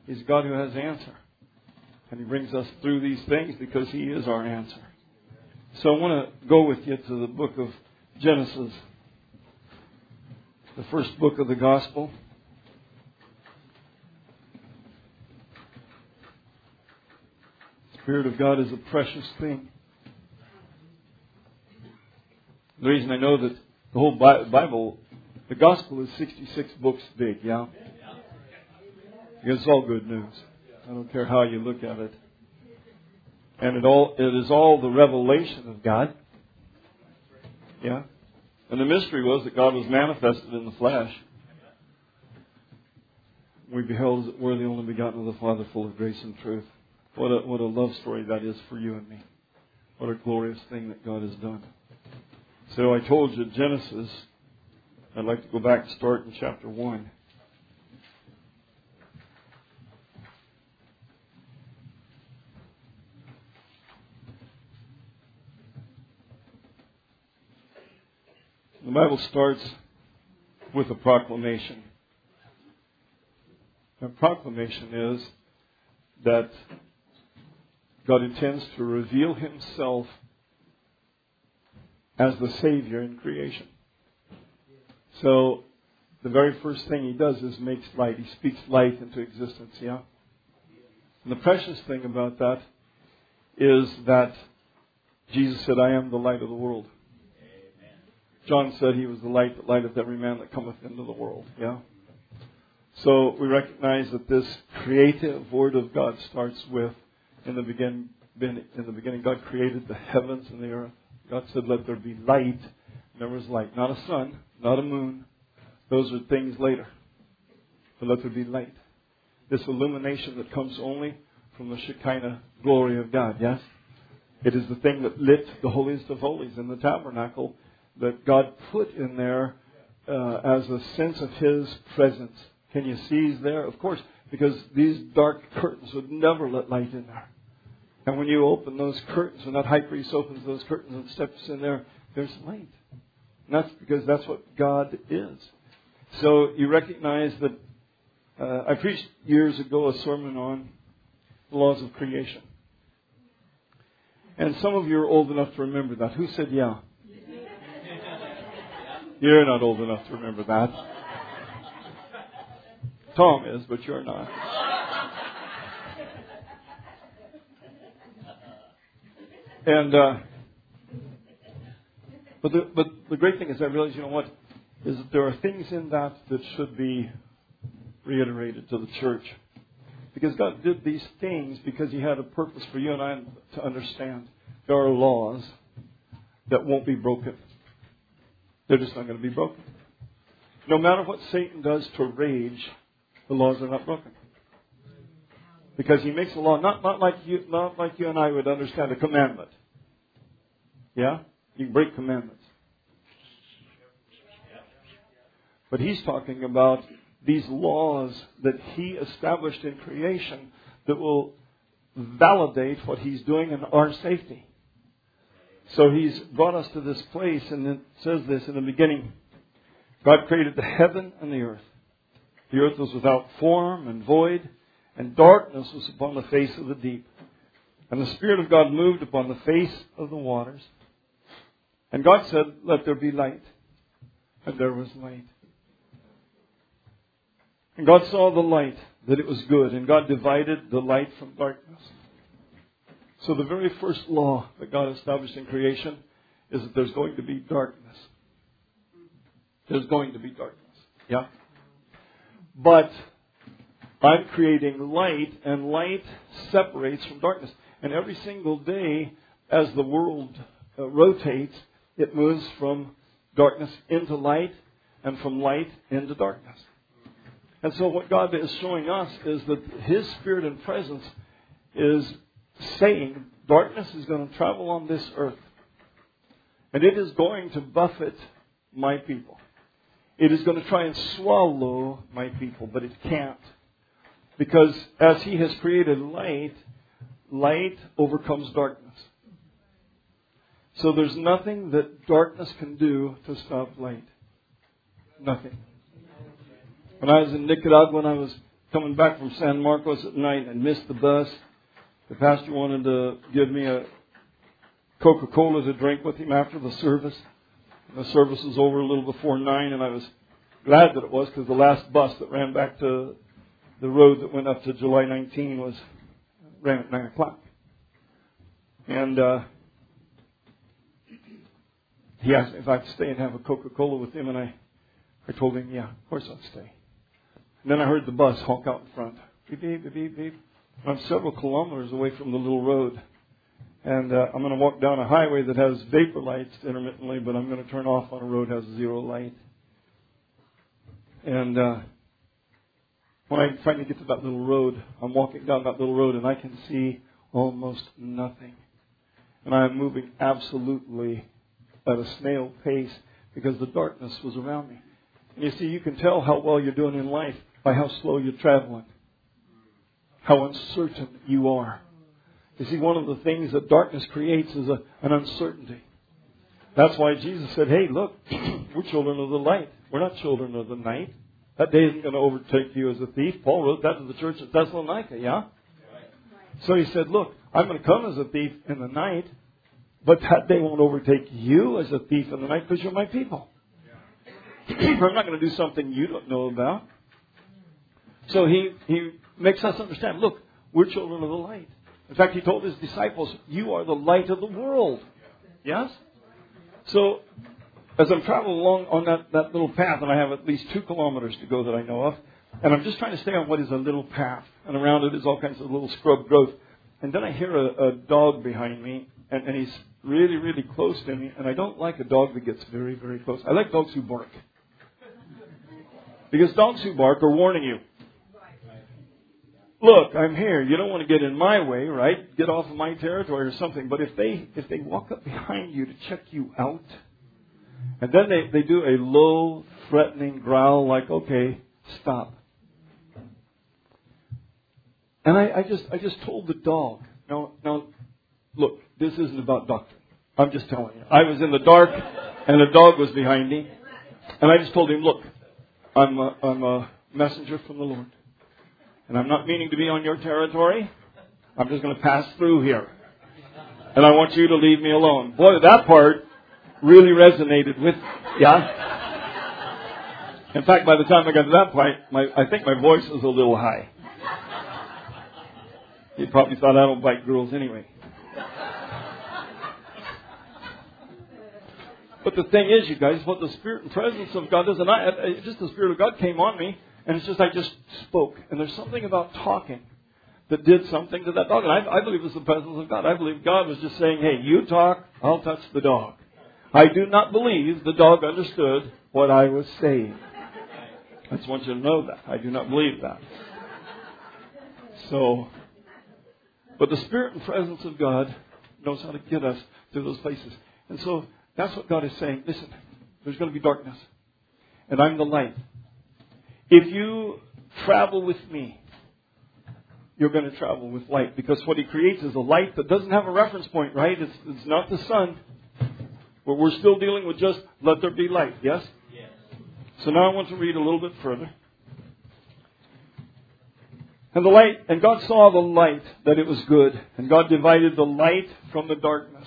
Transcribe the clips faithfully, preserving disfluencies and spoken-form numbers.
He's a God who has answer. And He brings us through these things because He is our answer. So I want to go with you to the book of Genesis, the first book of the Gospel. The Spirit of God is a precious thing. The reason I know that the whole Bible, the Gospel is sixty-six books big, yeah? Because it's all good news. I don't care how you look at it. And it all it is all the revelation of God. Yeah? And the mystery was that God was manifested in the flesh. We beheld as it were the only begotten of the Father, full of grace and truth. What a, what a love story that is for you and me. What a glorious thing that God has done. So I told you Genesis. I'd like to go back and start in chapter one. The Bible starts with a proclamation. The proclamation is that God intends to reveal Himself as the Savior in creation. So, the very first thing He does is makes light. He speaks light into existence, yeah? And the precious thing about that is that Jesus said, I am the light of the world. John said He was the light that lighteth every man that cometh into the world, yeah? So, we recognize that this creative Word of God starts with, in the begin, in the beginning, God created the heavens and the earth. God said, let there be light. And there was light. Not a sun, not a moon. Those are things later. But let there be light. This illumination that comes only from the Shekinah glory of God, yes? It is the thing that lit the holiest of holies in the tabernacle that God put in there uh, as a sense of His presence. Can you see He's there? Of course, because these dark curtains would never let light in there. And when you open those curtains, when that high priest opens those curtains and steps in there, there's light. And that's because that's what God is. So you recognize that uh, I preached years ago a sermon on the laws of creation. And some of you are old enough to remember that. Who said yeah? You're not old enough to remember that. Tom is, but you're not. And uh, but the but the great thing is I realize, you know what, is that there are things in that that should be reiterated to the church. Because God did these things because He had a purpose for you and I to understand. There are laws that won't be broken. They're just not going to be broken. No matter what Satan does to rage, the laws are not broken. Because he makes a law, not, not like you not like you and I would understand a commandment. Yeah? You can break commandments. But he's talking about these laws that He established in creation that will validate what He's doing in our safety. So He's brought us to this place, and it says this in the beginning. God created the heaven and the earth. The earth was without form and void, and darkness was upon the face of the deep. And the Spirit of God moved upon the face of the waters. And God said, let there be light. And there was light. And God saw the light, that it was good. And God divided the light from darkness. So the very first law that God established in creation is that there's going to be darkness. There's going to be darkness. Yeah? But I'm creating light, and light separates from darkness. And every single day, as the world uh, rotates, it moves from darkness into light, and from light into darkness. And so what God is showing us is that His Spirit and presence is saying darkness is going to travel on this earth. And it is going to buffet my people. It is going to try and swallow my people, but it can't. Because as He has created light, light overcomes darkness. So there's nothing that darkness can do to stop light. Nothing. When I was in Nicaragua and I was coming back from San Marcos at night and missed the bus. The pastor wanted to give me a Coca-Cola to drink with him after the service. The service was over a little before nine, and I was glad that it was, because the last bus that ran back to the road that went up to July nineteenth was ran at nine o'clock. And uh, he asked me if I'd stay and have a Coca-Cola with him, and I, I told him, yeah, of course I'd stay. And then I heard the bus honk out in front. Beep, beep, beep, beep, beep. I'm several kilometers away from the little road. And uh, I'm going to walk down a highway that has vapor lights intermittently, but I'm going to turn off on a road that has zero light. And uh, when I finally get to that little road, I'm walking down that little road, and I can see almost nothing. And I'm moving absolutely at a snail pace because the darkness was around me. And you see, you can tell how well you're doing in life by how slow you're traveling, how uncertain you are. You see, one of the things that darkness creates is a, an uncertainty. That's why Jesus said, hey, look, we're children of the light. We're not children of the night. That day isn't going to overtake you as a thief. Paul wrote that to the church at Thessalonica, yeah? So he said, look, I'm going to come as a thief in the night, but that day won't overtake you as a thief in the night because you're my people. I'm not going to do something you don't know about. So he, he makes us understand, look, we're children of the light. In fact, he told his disciples, you are the light of the world. Yes? So, as I'm traveling along on that, that little path, and I have at least two kilometers to go that I know of, and I'm just trying to stay on what is a little path, and around it is all kinds of little scrub growth. And then I hear a, a dog behind me, and, and he's really, really close to me, and I don't like a dog that gets very, very close. I like dogs who bark. Because dogs who bark are warning you. Look, I'm here. You don't want to get in my way, right? Get off of my territory or something. But if they if they walk up behind you to check you out, and then they, they do a low, threatening growl like, okay, stop. And I, I just I just told the dog, now, now, look, this isn't about doctrine. I'm just telling you. I was in the dark, and the dog was behind me. And I just told him, look, I'm a, I'm a messenger from the Lord. And I'm not meaning to be on your territory. I'm just going to pass through here. And I want you to leave me alone. Boy, that part really resonated with, yeah? In fact, by the time I got to that point, my, I think my voice was a little high. He probably thought I don't bite girls anyway. But the thing is, you guys, what the Spirit and presence of God does, and I, just the Spirit of God came on me, and it's just I just spoke. And there's something about talking that did something to that dog. And I, I believe it's the presence of God. I believe God was just saying, hey, you talk, I'll touch the dog. I do not believe the dog understood what I was saying. I just want you to know that. I do not believe that. So, but the Spirit and presence of God knows how to get us to those places. And so that's what God is saying. Listen, there's going to be darkness. And I'm the light. If you travel with me, you're going to travel with light. Because what He creates is a light that doesn't have a reference point, right? It's, it's not the sun. But we're still dealing with just let there be light, yes? Yes. So now I want to read a little bit further. And the light, and God saw the light that it was good. And God divided the light from the darkness.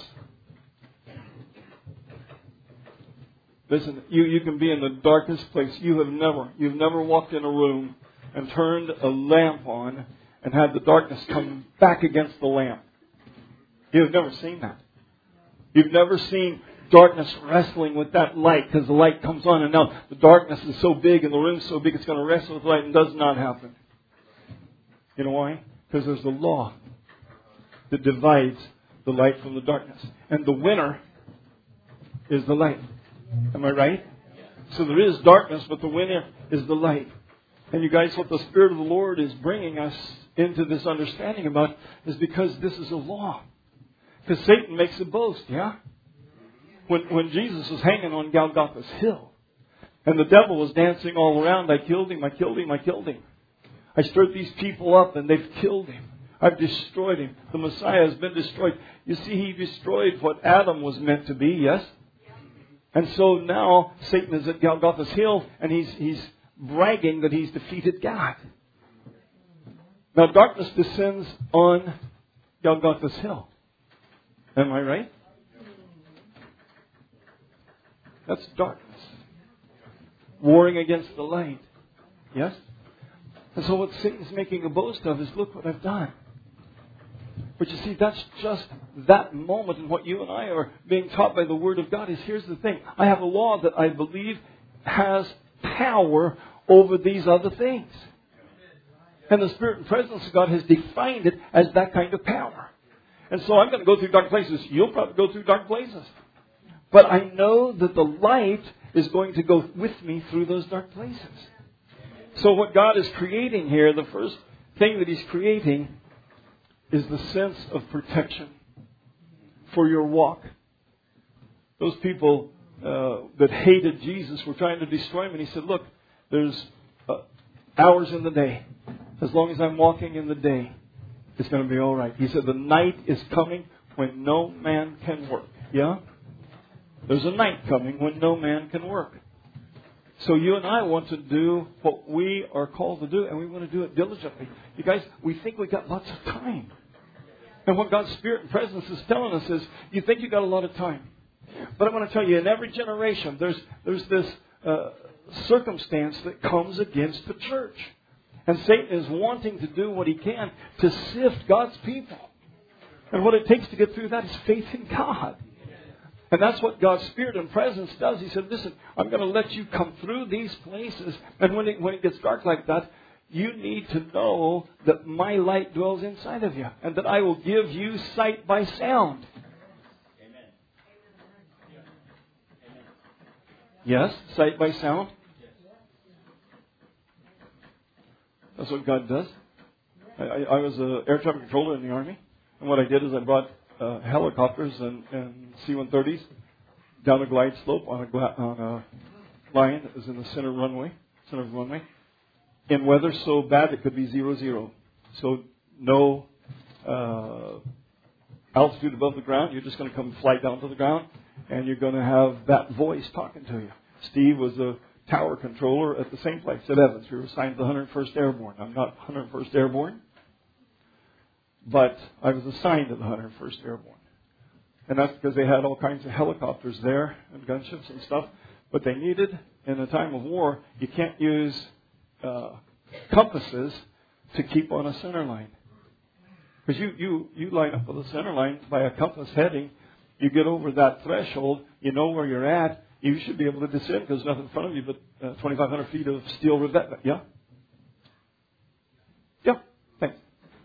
Listen, you, you can be in the darkest place. You have never, you've never walked in a room and turned a lamp on and had the darkness come back against the lamp. You've never seen that. You've never seen darkness wrestling with that light because the light comes on and now the darkness is so big and the room's so big it's going to wrestle with the light, and does not happen. You know why? Because there's a law that divides the light from the darkness. And the winner is the light. Am I right? So there is darkness, but the winner is the light. And you guys, what the Spirit of the Lord is bringing us into this understanding about is because this is a law. Because Satan makes a boast, yeah? When, when Jesus was hanging on Golgotha's hill and the devil was dancing all around, I killed him, I killed him, I killed him. I stirred these people up and they've killed him. I've destroyed him. The Messiah has been destroyed. You see, he destroyed what Adam was meant to be, yes? And so now Satan is at Golgotha's hill and he's he's bragging that he's defeated God. Now, darkness descends on Golgotha's hill. Am I right? That's darkness. Warring against the light. Yes? And so what Satan's making a boast of is, look what I've done. But you see, that's just that moment. And what you and I are being taught by the Word of God is, here's the thing. I have a law that I believe has power over these other things. And the Spirit and presence of God has defined it as that kind of power. And so I'm going to go through dark places. You'll probably go through dark places. But I know that the light is going to go with me through those dark places. So what God is creating here, the first thing that He's creating is the sense of protection for your walk. Those people uh, that hated Jesus were trying to destroy Him. And He said, look, there's uh, hours in the day. As long as I'm walking in the day, it's going to be all right. He said, the night is coming when no man can work. Yeah? There's a night coming when no man can work. So you and I want to do what we are called to do, and we want to do it diligently. You guys, we think we got lots of time. And what God's Spirit and presence is telling us is, you think you got a lot of time. But I want to tell you, in every generation, there's there's this uh, circumstance that comes against the church. And Satan is wanting to do what he can to sift God's people. And what it takes to get through that is faith in God. And that's what God's Spirit and presence does. He said, listen, I'm going to let you come through these places. And when it, when it gets dark like that, you need to know that my light dwells inside of you. And that I will give you sight by sound. Amen. Yes, sight by sound. That's what God does. I, I, I was an air traffic controller in the Army. And what I did is I brought uh, helicopters and, and C one thirties down a glide slope on a, gla- on a line that was in the center runway, center of the runway, in weather so bad it could be zero zero. So no uh, altitude above the ground. You're just going to come fly down to the ground, and you're going to have that voice talking to you. Steve was a tower controller at the same place at Evans. We were assigned to the one hundred first Airborne. I'm not one hundred first Airborne, but I was assigned to the one hundred first Airborne. And that's because they had all kinds of helicopters there and gunships and stuff. But they needed, in a time of war, you can't use uh, compasses to keep on a center line. Because you, you, you line up with a center line by a compass heading. You get over that threshold, you know where you're at. You should be able to descend because there's nothing in front of you but uh, twenty-five hundred feet of steel revetment. Yeah? Yeah. Thanks.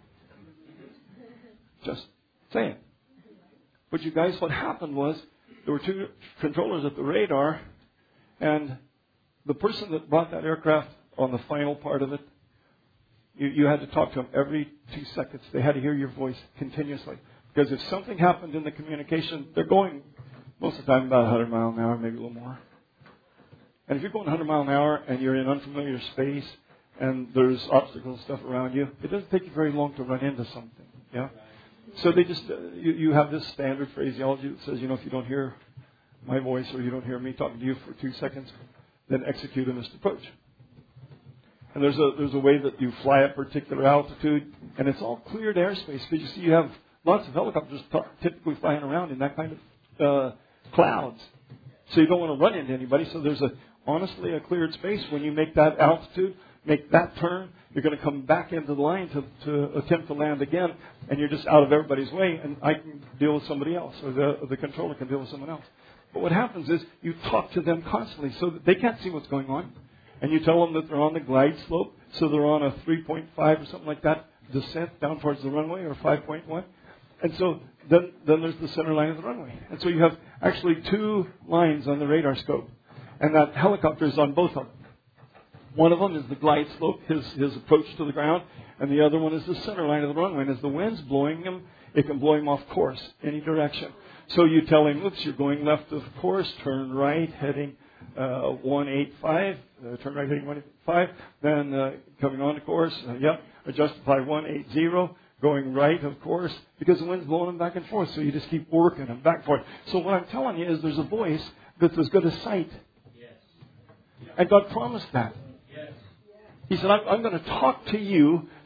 Just saying. But you guys, what happened was there were two controllers at the radar, and the person that brought that aircraft on the final part of it, you, you had to talk to them every two seconds. They had to hear your voice continuously. Because if something happened in the communication, they're going most of the time about one hundred miles an hour, maybe a little more. And if you're going one hundred miles an hour and you're in unfamiliar space and there's obstacles and stuff around you, it doesn't take you very long to run into something. Yeah. So they just, uh, you, you have this standard phraseology that says, you know, if you don't hear my voice or you don't hear me talking to you for two seconds, then execute a missed approach. And there's a there's a way that you fly at particular altitude, and it's all cleared airspace. Because you see, you have lots of helicopters t- typically flying around in that kind of uh, clouds. So you don't want to run into anybody. So there's a honestly a cleared space. When you make that altitude, make that turn, you're going to come back into the line to, to attempt to land again, and you're just out of everybody's way, and I can deal with somebody else, or the, the controller can deal with someone else. But what happens is you talk to them constantly so that they can't see what's going on, and you tell them that they're on the glide slope, so they're on a three point five or something like that descent down towards the runway, or five point one. And so then, then there's the center line of the runway. And so you have actually two lines on the radar scope, and that helicopter is on both of them. One of them is the glide slope, his, his approach to the ground, and the other one is the center line of the runway. And as the wind's blowing him, it can blow him off course, any direction. So you tell him, oops, you're going left of course, turn right, heading uh, one eighty-five, uh, turn right heading one eighty-five, then uh, coming on to course, uh, yep, adjust by one eighty, going right of course, because the wind's blowing him back and forth, so you just keep working him back and forth. So what I'm telling you is there's a voice that's as good as sight. And God promised that. He said, I'm, I'm going to talk to you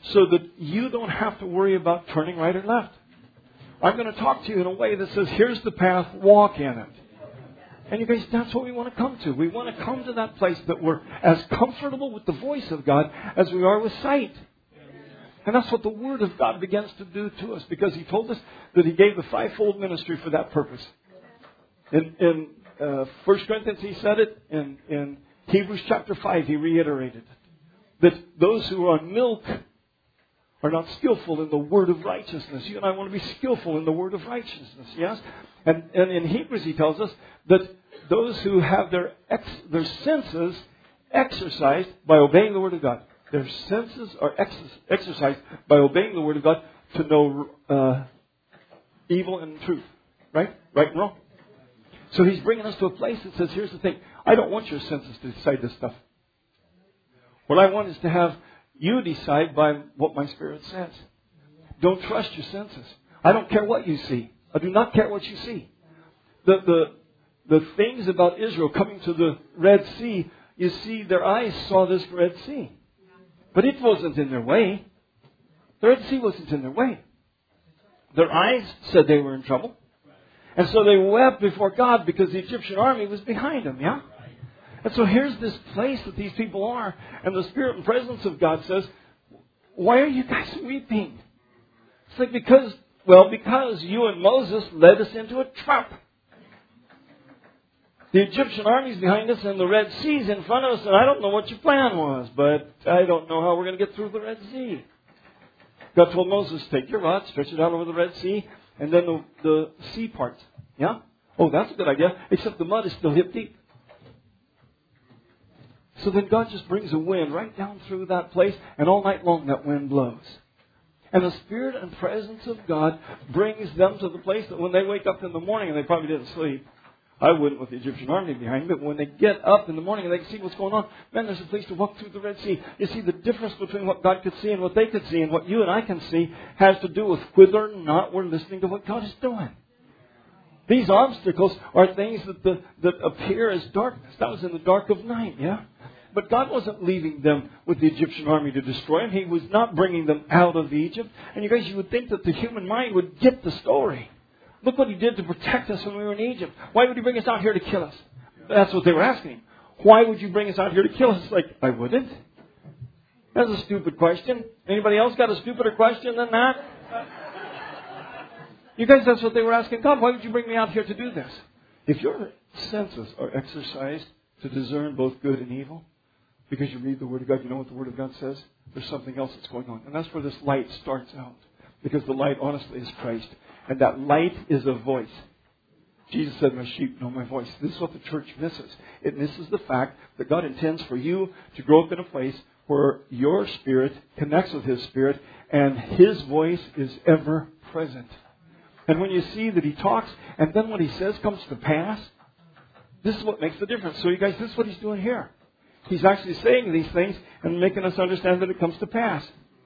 so that you don't have to worry about turning right or left. I'm going to talk to you in a way that says, here's the path, walk in it. And you guys, that's what we want to come to. We want to come to that place that we're as comfortable with the voice of God as we are with sight. And that's what the Word of God begins to do to us, because He told us that He gave the fivefold ministry for that purpose. In, in uh, First Corinthians, He said it. In, in Hebrews chapter five, He reiterated that those who are on milk are not skillful in the word of righteousness. You and I want to be skillful in the word of righteousness, yes? And, and in Hebrews, He tells us that those who have their ex, their senses exercised by obeying the Word of God. Their senses are ex, exercised by obeying the Word of God to know uh, evil and truth. Right? Right and wrong. So He's bringing us to a place that says, here's the thing. I don't want your senses to decide this stuff. What I want is to have you decide by what my Spirit says. Don't trust your senses. I don't care what you see. I do not care what you see. The, the, the things about Israel coming to the Red Sea, you see, their eyes saw this Red Sea. But it wasn't in their way. The Red Sea wasn't in their way. Their eyes said they were in trouble. And so they wept before God because the Egyptian army was behind them, yeah? And so here's this place that these people are. And the Spirit and presence of God says, why are you guys weeping? It's like because, well, because you and Moses led us into a trap. The Egyptian army's behind us and the Red Sea's in front of us, and I don't know what your plan was, but I don't know how we're going to get through the Red Sea. God told Moses, take your rod, stretch it out over the Red Sea, and then the, the sea parts. Yeah? Oh, that's a good idea, except the mud is still hip deep. So then God just brings a wind right down through that place, and all night long that wind blows. And the Spirit and presence of God brings them to the place that when they wake up in the morning, and they probably didn't sleep, I wouldn't with the Egyptian army behind me, but when they get up in the morning and they can see what's going on, man, there's a place to walk through the Red Sea. You see, the difference between what God could see and what they could see and what you and I can see has to do with whether or not we're listening to what God is doing. These obstacles are things that, the, that appear as darkness. That was in the dark of night, yeah? But God wasn't leaving them with the Egyptian army to destroy them. He was not bringing them out of Egypt. And you guys, you would think that the human mind would get the story. Look what He did to protect us when we were in Egypt. Why would He bring us out here to kill us? That's what they were asking. Why would you bring us out here to kill us? It's like, I wouldn't. That's a stupid question. Anybody else got a stupider question than that? You guys, that's what they were asking God. Why would you bring me out here to do this? If your senses are exercised to discern both good and evil, because you read the Word of God, you know what the Word of God says? There's something else that's going on. And that's where this light starts out. Because the light, honestly, is Christ. And that light is a voice. Jesus said, my sheep know my voice. This is what the church misses. It misses the fact that God intends for you to grow up in a place where your spirit connects with His Spirit and His voice is ever present. And when you see that He talks and then what He says comes to pass, this is what makes the difference. So you guys, this is what He's doing here. He's actually saying these things and making us understand that it comes to pass.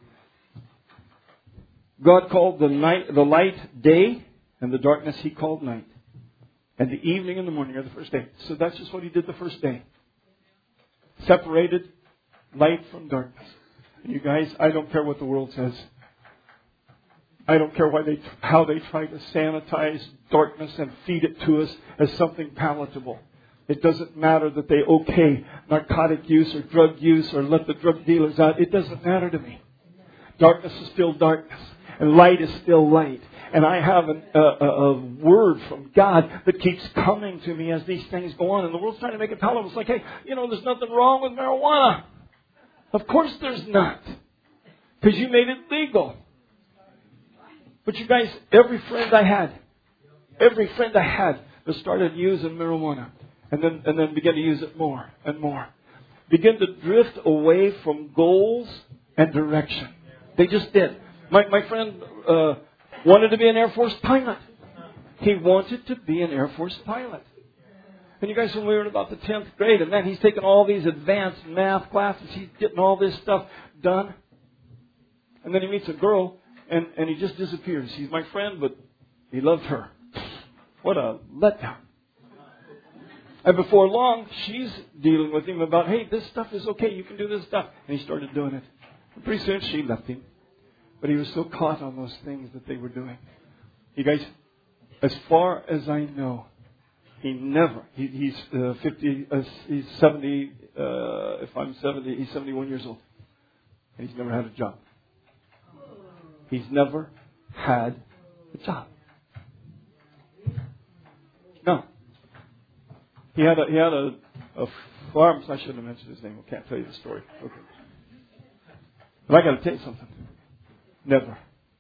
God called the night, the light day, and the darkness He called night. And the evening and the morning are the first day. So that's just what He did the first day. Separated light from darkness. And you guys, I don't care what the world says. I don't care why they, how they try to sanitize darkness and feed it to us as something palatable. It doesn't matter that they okay narcotic use or drug use or let the drug dealers out. It doesn't matter to me. Darkness is still darkness. And light is still light. And I have an, a, a, a word from God that keeps coming to me as these things go on. And the world's trying to make it palatable. It's like, hey, you know, there's nothing wrong with marijuana. Of course there's not. Because you made it legal. But you guys, every friend I had, every friend I had that started using marijuana and then, and then began to use it more and more, began to drift away from goals and direction. They just did. My my friend uh, wanted to be an Air Force pilot. He wanted to be an Air Force pilot. And you guys, when we were in about the tenth grade, and then he's taking all these advanced math classes, he's getting all this stuff done. And then he meets a girl, and, and he just disappears. He's my friend, but he loved her. What a letdown. And before long, she's dealing with him about, hey, this stuff is okay, you can do this stuff. And he started doing it. Pretty soon she left him. But he was so caught on those things that they were doing. You guys, as far as I know, he never, he, he's uh, fifty, uh, he's seventy, uh, if I'm seventy, he's seventy-one years old. And he's never had a job. He's never had a job. No. He had a, he had a, a farm, I shouldn't have mentioned his name, I can't tell you the story. Okay. But I got to tell you something. Never.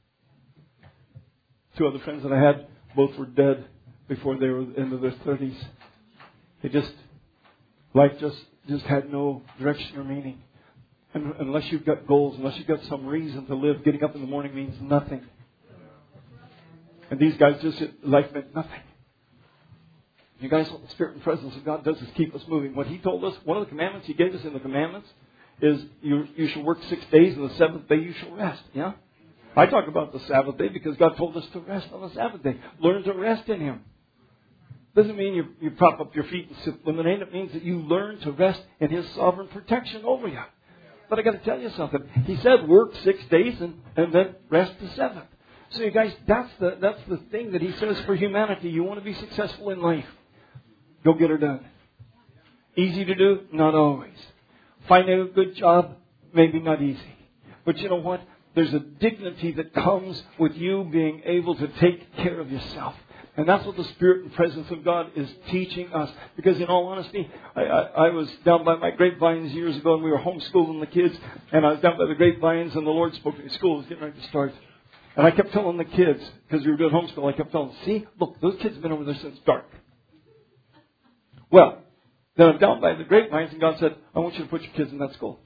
Two other friends that I had, both were dead before they were into their thirties. They just, life just, just had no direction or meaning. And unless you've got goals, unless you've got some reason to live, getting up in the morning means nothing. And these guys just, life meant nothing. You guys, what the Spirit and presence of God does is keep us moving. What He told us, one of the commandments He gave us in the commandments is you, you shall work six days and the seventh day you shall rest. Yeah? I talk about the Sabbath day because God told us to rest on the Sabbath day. Learn to rest in Him. Doesn't mean you, you prop up your feet and sip lemonade. It means that you learn to rest in His sovereign protection over you. But I got to tell you something. He said work six days and, and then rest the seventh. So you guys, that's the that's the thing that He says for humanity. You want to be successful in life. Go get her done. Easy to do? Not always. Find a good job? Maybe not easy. But you know what? There's a dignity that comes with you being able to take care of yourself. And that's what the Spirit and presence of God is teaching us. Because in all honesty, I, I, I was down by my grapevines years ago and we were homeschooling the kids. And I was down by the grapevines and the Lord spoke to me. School was getting ready to start. And I kept telling the kids, because we were doing homeschool, I kept telling them, see, look, those kids have been over there since dark. Well, then I'm down by the grapevines and God said, I want you to put your kids in that school.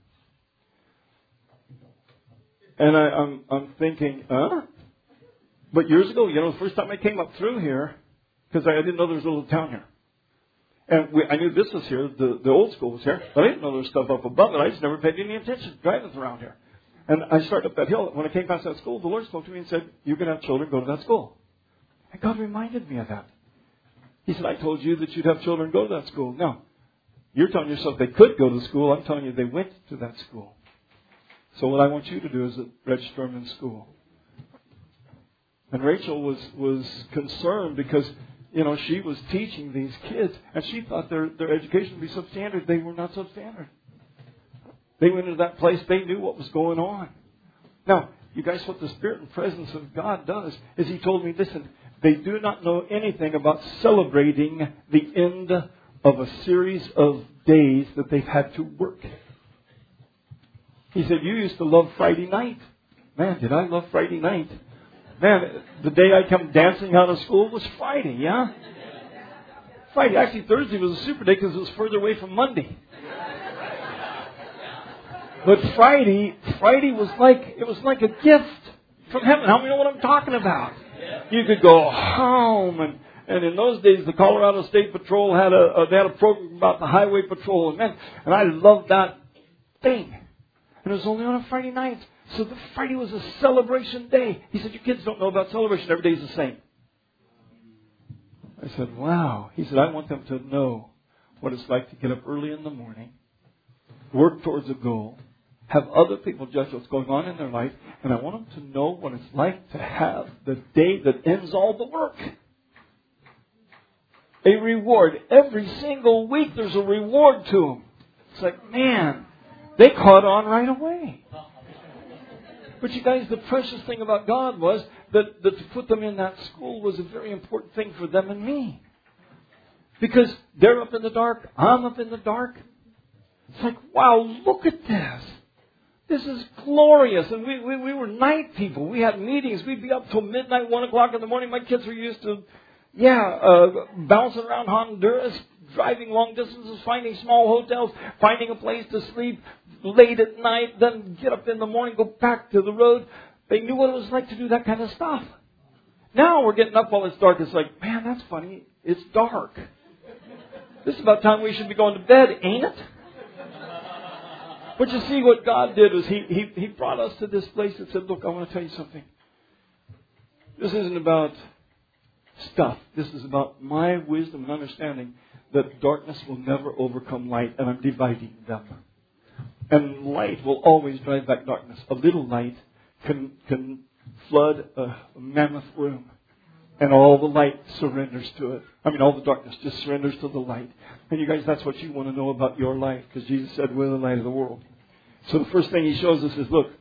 And I, I'm, I'm thinking, huh? But years ago, you know, the first time I came up through here, because I, I didn't know there was a little town here. And we, I knew this was here, the, the old school was here, but I didn't know there was stuff up above it. I just never paid any attention driving around here. And I started up that hill. When I came past that school, the Lord spoke to me and said, you're going to have children go to that school. And God reminded me of that. He said, I told you that you'd have children go to that school. No. You're telling yourself they could go to school. I'm telling you they went to that school. So what I want you to do is register them in school. And Rachel was, was concerned because, you know, she was teaching these kids and she thought their, their education would be substandard. They were not substandard. They went into that place. They knew what was going on. Now, you guys, what the Spirit and presence of God does is He told me, listen, they do not know anything about celebrating the end of a series of days that they've had to work. He said, you used to love Friday night. Man, did I love Friday night. Man, the day I come dancing out of school was Friday, yeah? Friday. Actually, Thursday was a super day because it was further away from Monday. But Friday, Friday was like, it was like a gift from heaven. How many know what I'm talking about? You could go home and, and in those days the Colorado State Patrol had a, a they had a program about the highway patrol and man, and I loved that thing. And it was only on a Friday night. So the Friday was a celebration day. He said, you kids don't know about celebration. Every day is the same. I said, wow. He said, I want them to know what it's like to get up early in the morning, work towards a goal, have other people judge what's going on in their life, and I want them to know what it's like to have the day that ends all the work. A reward. Every single week there's a reward to them. It's like, man, they caught on right away. But you guys, the precious thing about God was that, that to put them in that school was a very important thing for them and me. Because they're up in the dark, I'm up in the dark. It's like, wow, look at this. This is glorious. And we, we, we were night people. We had meetings. We'd be up till midnight, one o'clock in the morning. My kids were used to, yeah, uh, bouncing around Honduras, driving long distances, finding small hotels, finding a place to sleep late at night, then get up in the morning, go back to the road. They knew what it was like to do that kind of stuff. Now we're getting up while it's dark. It's like, man, that's funny. It's dark. This is about time we should be going to bed, ain't it? But you see, what God did was He, he, he brought us to this place and said, look, I want to tell you something. This isn't about stuff. This is about my wisdom and understanding that darkness will never overcome light, and I'm dividing them. And light will always drive back darkness. A little light can, can flood a, a mammoth room. And all the light surrenders to it. I mean, all the darkness just surrenders to the light. And you guys, that's what you want to know about your life. Because Jesus said, we're the light of the world. So the first thing He shows us is, look,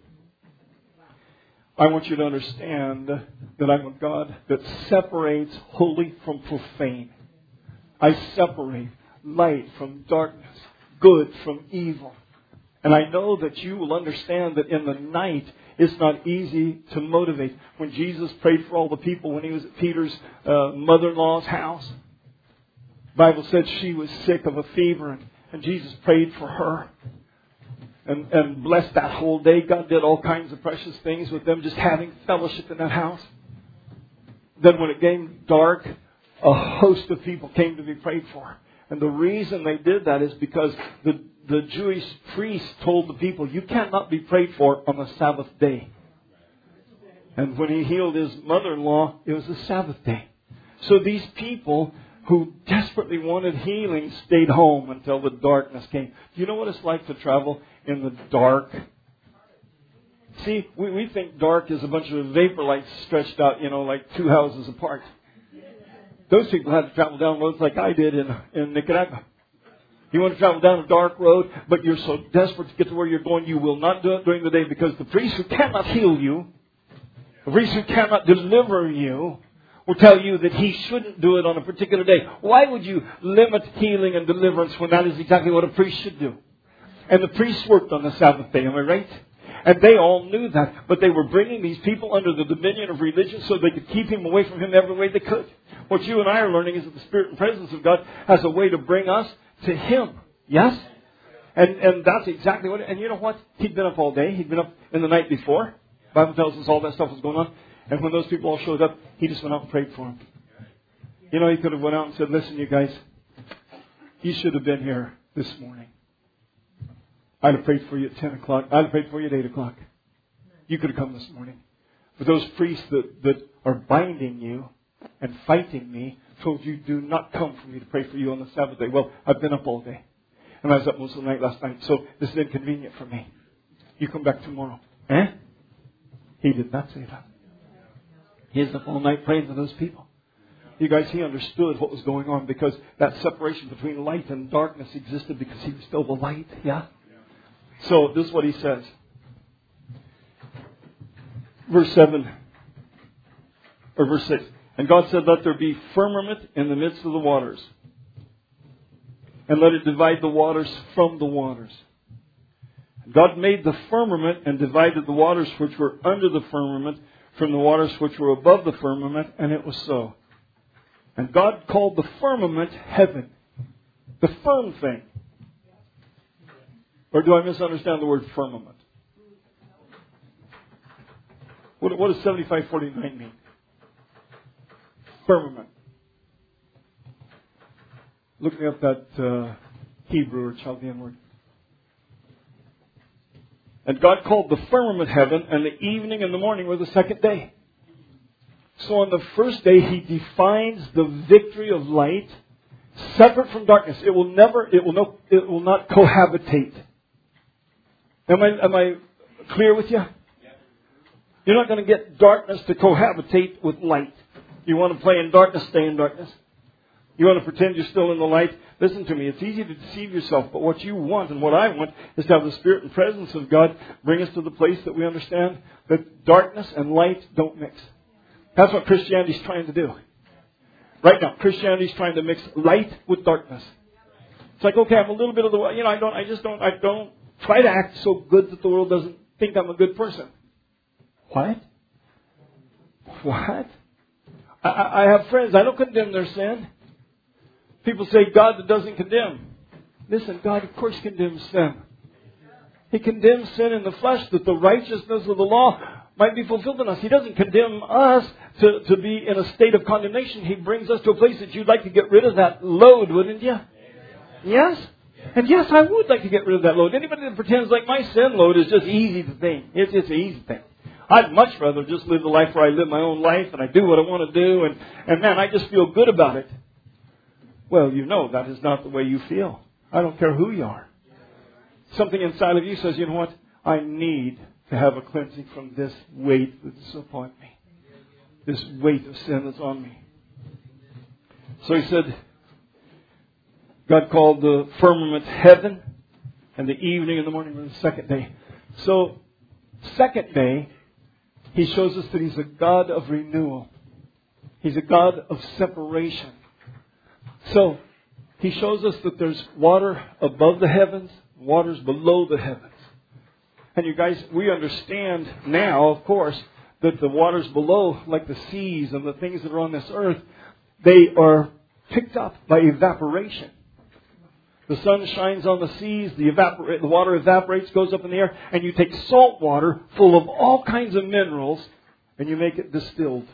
I want you to understand that I'm a God that separates holy from profane. I separate light from darkness, good from evil. And I know that you will understand that in the night, it's not easy to motivate. When Jesus prayed for all the people when He was at Peter's uh, mother-in-law's house, the Bible said she was sick of a fever, and, and Jesus prayed for her. And, and blessed that whole day. God did all kinds of precious things with them, just having fellowship in that house. Then when it came dark, a host of people came to be prayed for. And the reason they did that is because the, the Jewish priest told the people, you cannot be prayed for on the Sabbath day. And when He healed his mother-in-law, it was the Sabbath day. So these people who desperately wanted healing stayed home until the darkness came. Do you know what it's like to travel in the dark? See, we, we think dark is a bunch of vapor lights stretched out, you know, like two houses apart. Those people had to travel down roads like I did in, in Nicaragua. You want to travel down a dark road, but you're so desperate to get to where you're going, you will not do it during the day because the priest who cannot heal you, the priest who cannot deliver you, will tell you that he shouldn't do it on a particular day. Why would you limit healing and deliverance when that is exactly what a priest should do? And the priests worked on the Sabbath day, am I right? And they all knew that. But they were bringing these people under the dominion of religion so they could keep Him away from Him every way they could. What you and I are learning is that the Spirit and presence of God has a way to bring us to Him. Yes? And and that's exactly what... And you know what? He'd been up all day. He'd been up in the night before. The Bible tells us all that stuff was going on. And when those people all showed up, He just went out and prayed for them. You know, He could have went out and said, listen, you guys, you should have been here this morning. I'd have prayed for you at ten o'clock. I'd have prayed for you at eight o'clock. You could have come this morning. But those priests that, that are binding you and fighting me told you, do not come for me to pray for you on the Sabbath day. Well, I've been up all day. And I was up most of the night last night. So this is inconvenient for me. You come back tomorrow. Eh? He did not say that. He was up all night praying for those people. You guys, He understood what was going on because that separation between light and darkness existed because He was still the light. Yeah? So this is what He says. Verse seven. Or verse six. And God said, let there be firmament in the midst of the waters. And let it divide the waters from the waters. And God made the firmament and divided the waters which were under the firmament from the waters which were above the firmament, and it was so. And God called the firmament heaven. The firm thing. Or do I misunderstand the word firmament? What, what does seventy-five forty-nine mean? Firmament. Look me up that uh, Hebrew or Chaldean word. And God called the firmament heaven, and the evening and the morning were the second day. So on the first day, He defines the victory of light, separate from darkness. It will never, it will no, it will not cohabitate. Am I, am I clear with you? You're not going to get darkness to cohabitate with light. You want to play in darkness, stay in darkness. You want to pretend you're still in the light? Listen to me. It's easy to deceive yourself, but what you want and what I want is to have the Spirit and presence of God bring us to the place that we understand that darkness and light don't mix. That's what Christianity is trying to do. Right now, Christianity is trying to mix light with darkness. It's like, okay, I'm a little bit of the, you know, I don't, I just don't, I don't try to act so good that the world doesn't think I'm a good person. What? What? I, I have friends. I don't condemn their sin. People say God doesn't condemn. Listen, God of course condemns sin. He condemns sin in the flesh that the righteousness of the law might be fulfilled in us. He doesn't condemn us to, to be in a state of condemnation. He brings us to a place that you'd like to get rid of that load, wouldn't you? Yes? And yes, I would like to get rid of that load. Anybody that pretends like my sin load is just easy to think. It's, it's an easy thing. I'd much rather just live the life where I live my own life and I do what I want to do and, and man, I just feel good about it. Well, you know that is not the way you feel. I don't care who you are. something inside of you says, you know what? I need to have a cleansing from this weight that's upon me. This weight of sin that's on me. So he said, God called the firmament heaven, and the evening and the morning were the second day. So, second day, He shows us that He's a God of renewal. He's a God of separation. So, He shows us that there's water above the heavens, waters below the heavens. And you guys, we understand now, of course, that the waters below, like the seas and the things that are on this earth, they are picked up by evaporation. The sun shines on the seas, the, evapor- the water evaporates, goes up in the air, and you take salt water full of all kinds of minerals, and you make it distilled.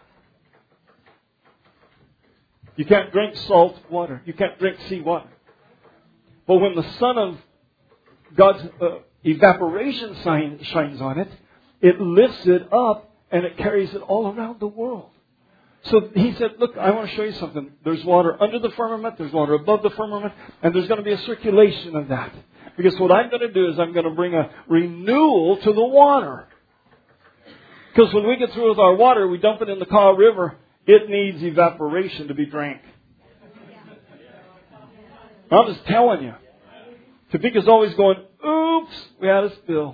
You can't drink salt water. You can't drink sea water. But when the sun of God's uh, evaporation sign shines on it, it lifts it up, and it carries it all around the world. So he said, look, I want to show you something. There's water under the firmament, there's water above the firmament, and there's going to be a circulation of that. Because what I'm going to do is I'm going to bring a renewal to the water. Because when we get through with our water, we dump it in the Kaw River, it needs evaporation to be drank. I'm just telling you. Topeka's always going, oops, we had a spill.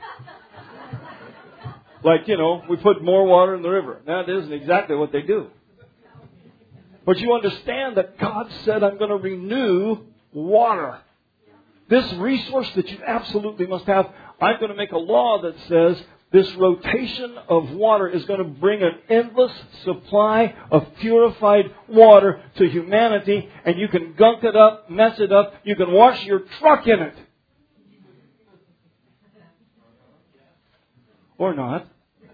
Like, you know, we put more water in the river. That isn't exactly what they do. But you understand that God said, I'm going to renew water. This resource that you absolutely must have, I'm going to make a law that says this rotation of water is going to bring an endless supply of purified water to humanity. And you can gunk it up, mess it up. You can wash your truck in it. Or not.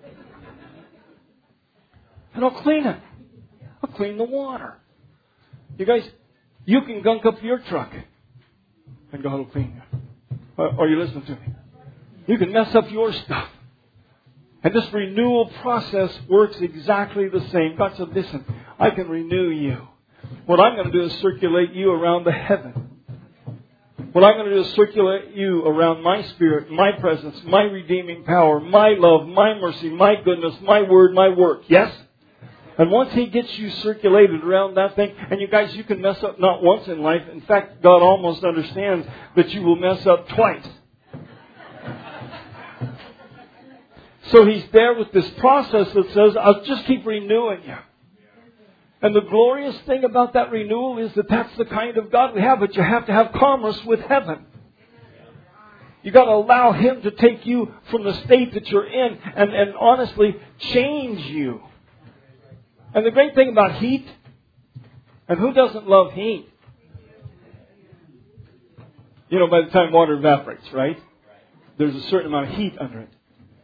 And I'll clean it. I'll clean the water. You guys, you can gunk up your truck, and God will clean you. Or, are you listening to me? You can mess up your stuff. And this renewal process works exactly the same. God said, listen, I can renew you. What I'm going to do is circulate you around the heaven. What I'm going to do is circulate you around my Spirit, my presence, my redeeming power, my love, my mercy, my goodness, my word, my work. Yes? And once He gets you circulated around that thing, and you guys, you can mess up not once in life. In fact, God almost understands that you will mess up twice. So He's there with this process that says, I'll just keep renewing you. And the glorious thing about that renewal is that that's the kind of God we have, but you have to have commerce with heaven. You've got to allow Him to take you from the state that you're in and, and honestly change you. And the great thing about heat, and who doesn't love heat? You know, by the time water evaporates, right? There's a certain amount of heat under it.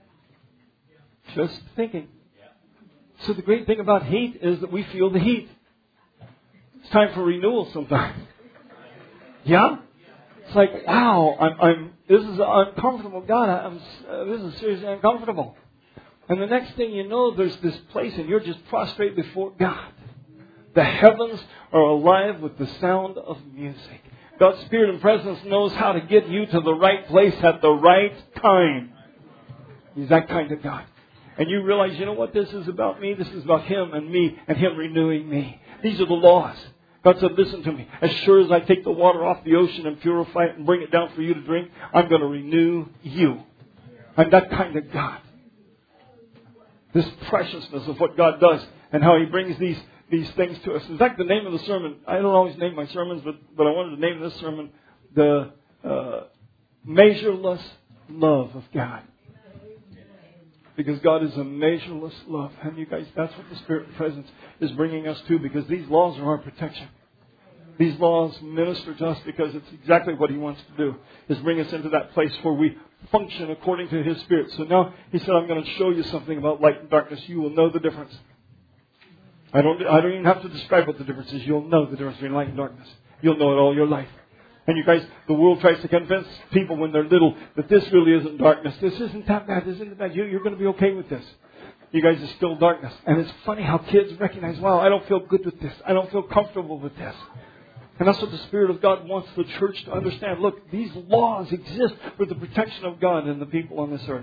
Just thinking. So the great thing about heat is that we feel the heat. It's time for renewal sometimes. Yeah? It's like, wow, I'm, I'm, this is uncomfortable. God, I'm, uh, this is seriously uncomfortable. And the next thing you know, there's this place and you're just prostrate before God. The heavens are alive with the sound of music. God's Spirit and presence knows how to get you to the right place at the right time. He's that kind of God. And you realize, you know what, this is about me. This is about Him and me and Him renewing me. These are the laws. God said, listen to me. As sure as I take the water off the ocean and purify it and bring it down for you to drink, I'm going to renew you. I'm that kind of God. This preciousness of what God does and how He brings these, these things to us. In fact, the name of the sermon, I don't always name my sermons, but, but I wanted to name this sermon, The uh, Measureless Love of God. Because God is a measureless love. And you guys, that's what the Spirit and presence is bringing us to, because these laws are our protection. These laws minister to us because it's exactly what He wants to do, is bring us into that place where we function according to His Spirit. So now He said, I'm going to show you something about light and darkness. You will know the difference. I don't, I don't even have to describe what the difference is. You'll know the difference between light and darkness. You'll know it all your life. And you guys, the world tries to convince people when they're little that this really isn't darkness. This isn't that bad. This isn't bad. You, you're going to be okay with this. You guys, it's still darkness. And it's funny how kids recognize, wow, I don't feel good with this. I don't feel comfortable with this. And that's what the Spirit of God wants the church to understand. Look, these laws exist for the protection of God and the people on this earth.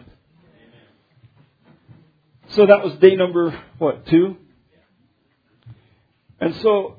So that was day number, what, two? And so,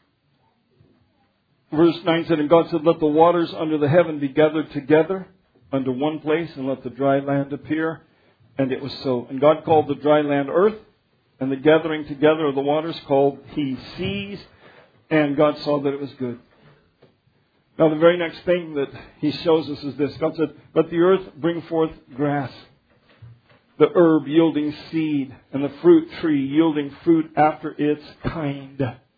verse nine said, and God said, let the waters under the heaven be gathered together under one place, and let the dry land appear. And it was so. And God called the dry land earth, and the gathering together of the waters called He seas. And God saw that it was good. Now the very next thing that He shows us is this. God said, let the earth bring forth grass, the herb yielding seed, and the fruit tree yielding fruit after its kind.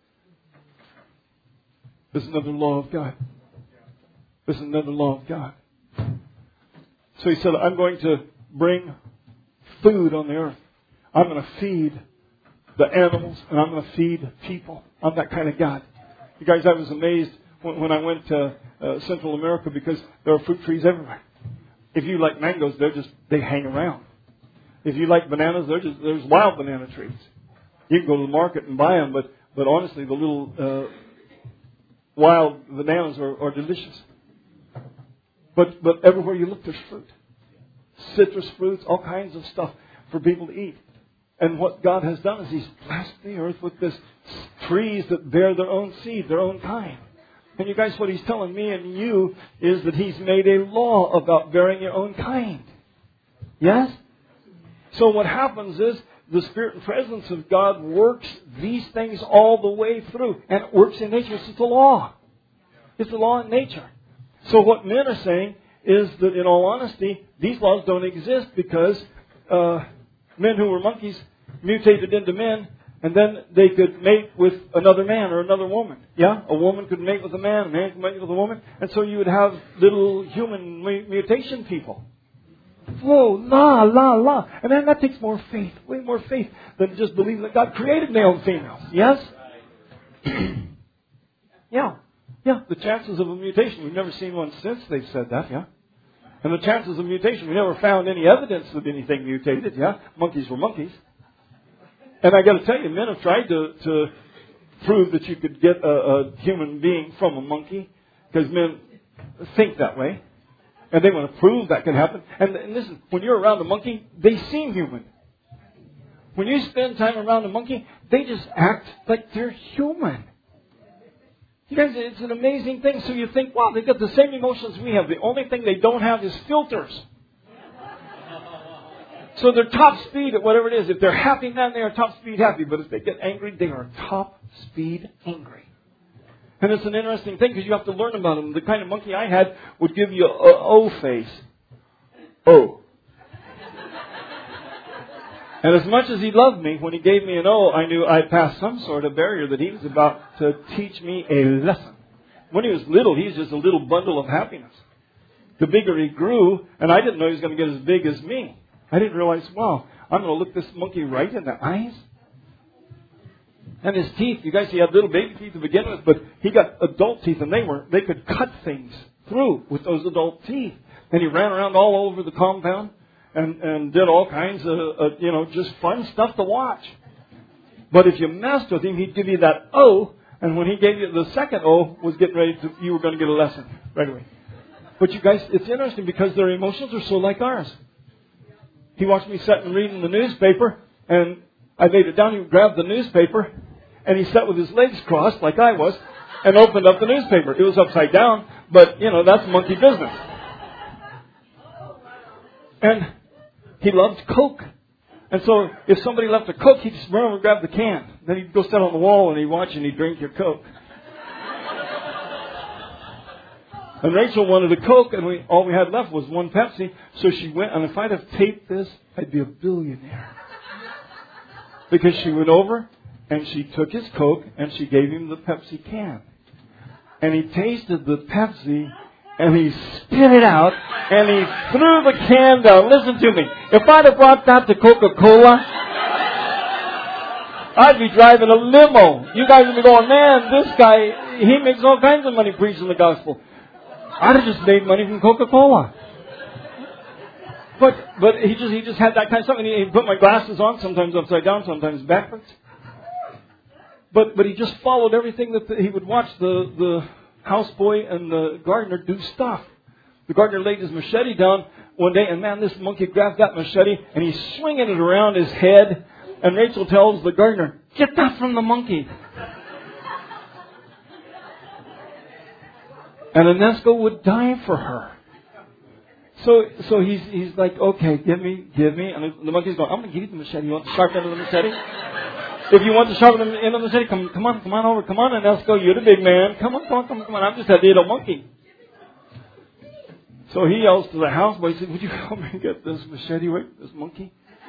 This is another law of God. This is another law of God. So He said, I'm going to bring food on the earth. I'm going to feed the animals, and I'm going to feed people. I'm that kind of God. You guys, I was amazed when, when I went to uh, Central America because there are fruit trees everywhere. If you like mangoes, they're just, they hang around. If you like bananas, they're just, there's wild banana trees. You can go to the market and buy them, but, but honestly, the little uh, wild bananas are, are delicious. But, but everywhere you look, there's fruit. Citrus fruits, all kinds of stuff for people to eat. And what God has done is He's blessed the earth with this trees that bear their own seed, their own kind. And you guys, what He's telling me and you is that He's made a law about bearing your own kind. Yes? So what happens is the Spirit and presence of God works these things all the way through. And it works in nature. It's a law. It's a law in nature. So what men are saying is that in all honesty, these laws don't exist because uh, men who were monkeys mutated into men, and then they could mate with another man or another woman. Yeah? A woman could mate with a man, a man could mate with a woman, and so you would have little human mutation people. Whoa, la, la, la. And then that takes more faith, way more faith than just believing that God created male and females. Yes? Yeah. Yeah, the chances of a mutation, we've never seen one since they've said that, yeah? And the chances of mutation, we never found any evidence of anything mutated, yeah? Monkeys were monkeys. And I got to tell you, men have tried to, to prove that you could get a, a human being from a monkey, because men think that way. And they want to prove that can happen. And, and listen, when you're around a monkey, they seem human. When you spend time around a monkey, they just act like they're human. You guys, it's an amazing thing. So you think, wow, they've got the same emotions we have. The only thing they don't have is filters. So they're top speed at whatever it is. If they're happy, then they are top speed happy. But if they get angry, they are top speed angry. And it's an interesting thing because you have to learn about them. The kind of monkey I had would give you a O face. O. And as much as he loved me, when he gave me an O, I knew I'd passed some sort of barrier that he was about to teach me a lesson. When he was little, he was just a little bundle of happiness. The bigger he grew, and I didn't know he was going to get as big as me. I didn't realize, wow, I'm going to look this monkey right in the eyes. And his teeth, you guys, he had little baby teeth to begin with, but he got adult teeth, and they were they could cut things through with those adult teeth. And he ran around all over the compound and, and did all kinds of, uh, you know, just fun stuff to watch. But if you messed with him, he'd give you that O, and when he gave you the second O, was getting ready to, you were going to get a lesson right away. But you guys, it's interesting because their emotions are so like ours. He watched me sit and reading the newspaper, and I laid it down. He grabbed the newspaper, and he sat with his legs crossed, like I was, and opened up the newspaper. It was upside down, but, you know, that's monkey business. And he loved Coke. And so if somebody left a Coke, he'd just run over and grab the can. Then he'd go sit on the wall, and he'd watch, and he'd drink your Coke. And Rachel wanted a Coke, and we all we had left was one Pepsi. So she went, and if I'd have taped this, I'd be a billionaire. Because she went over, and she took his Coke, and she gave him the Pepsi can. And he tasted the Pepsi, and he spit it out, and he threw the can down. Listen to me. If I'd have brought that to Coca-Cola, I'd be driving a limo. You guys would be going, man, this guy, he makes all kinds of money preaching the gospel. I'd have just made money from Coca-Cola. But but he just he just had that kind of stuff. And he put my glasses on, sometimes upside down, sometimes backwards. But but he just followed everything that the, he would watch the, the houseboy and the gardener do stuff. The gardener laid his machete down one day, and man, this monkey grabbed that machete, and he's swinging it around his head. And Rachel tells the gardener, "Get that from the monkey." And Inesco would die for her. So so he's he's like, "Okay, give me, give me." And the monkey's going, "I'm going to give you the machete. You want the sharp end of the machete? If you want the sharp end of the machete, come, come on, come on over. Come on, Inesco. You're the big man. Come on, come on, come on. Come on. I'm just a little monkey." So he yells to the houseboy, he said, "Would you help me get this machete away from this monkey?"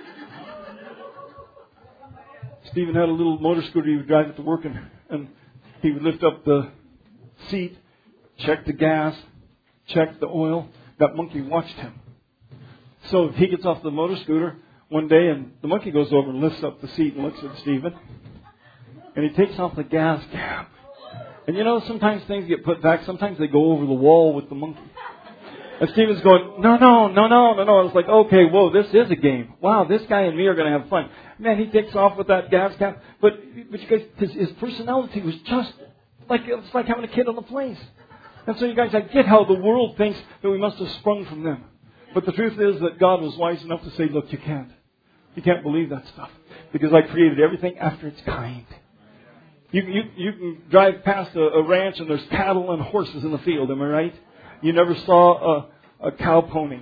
Stephen had a little motor scooter he would drive it to work, and, and he would lift up the seat, check the gas, check the oil. That monkey watched him. So he gets off the motor scooter one day, and the monkey goes over and lifts up the seat and looks at Stephen. And he takes off the gas cap. And you know, sometimes things get put back. Sometimes they go over the wall with the monkey. And Stephen's going, no, no, no, no, no, no. I was like, okay, whoa, this is a game. Wow, this guy and me are going to have fun. Man, he takes off with that gas cap. But, but you guys, his, his personality was just like, it's like having a kid on the place. And so you guys, I get how the world thinks that we must have sprung from them. But the truth is that God was wise enough to say, look, you can't. You can't believe that stuff. Because I created everything after its kind. You, you, you can drive past a, a ranch and there's cattle and horses in the field, am I right? You never saw a, a cow pony.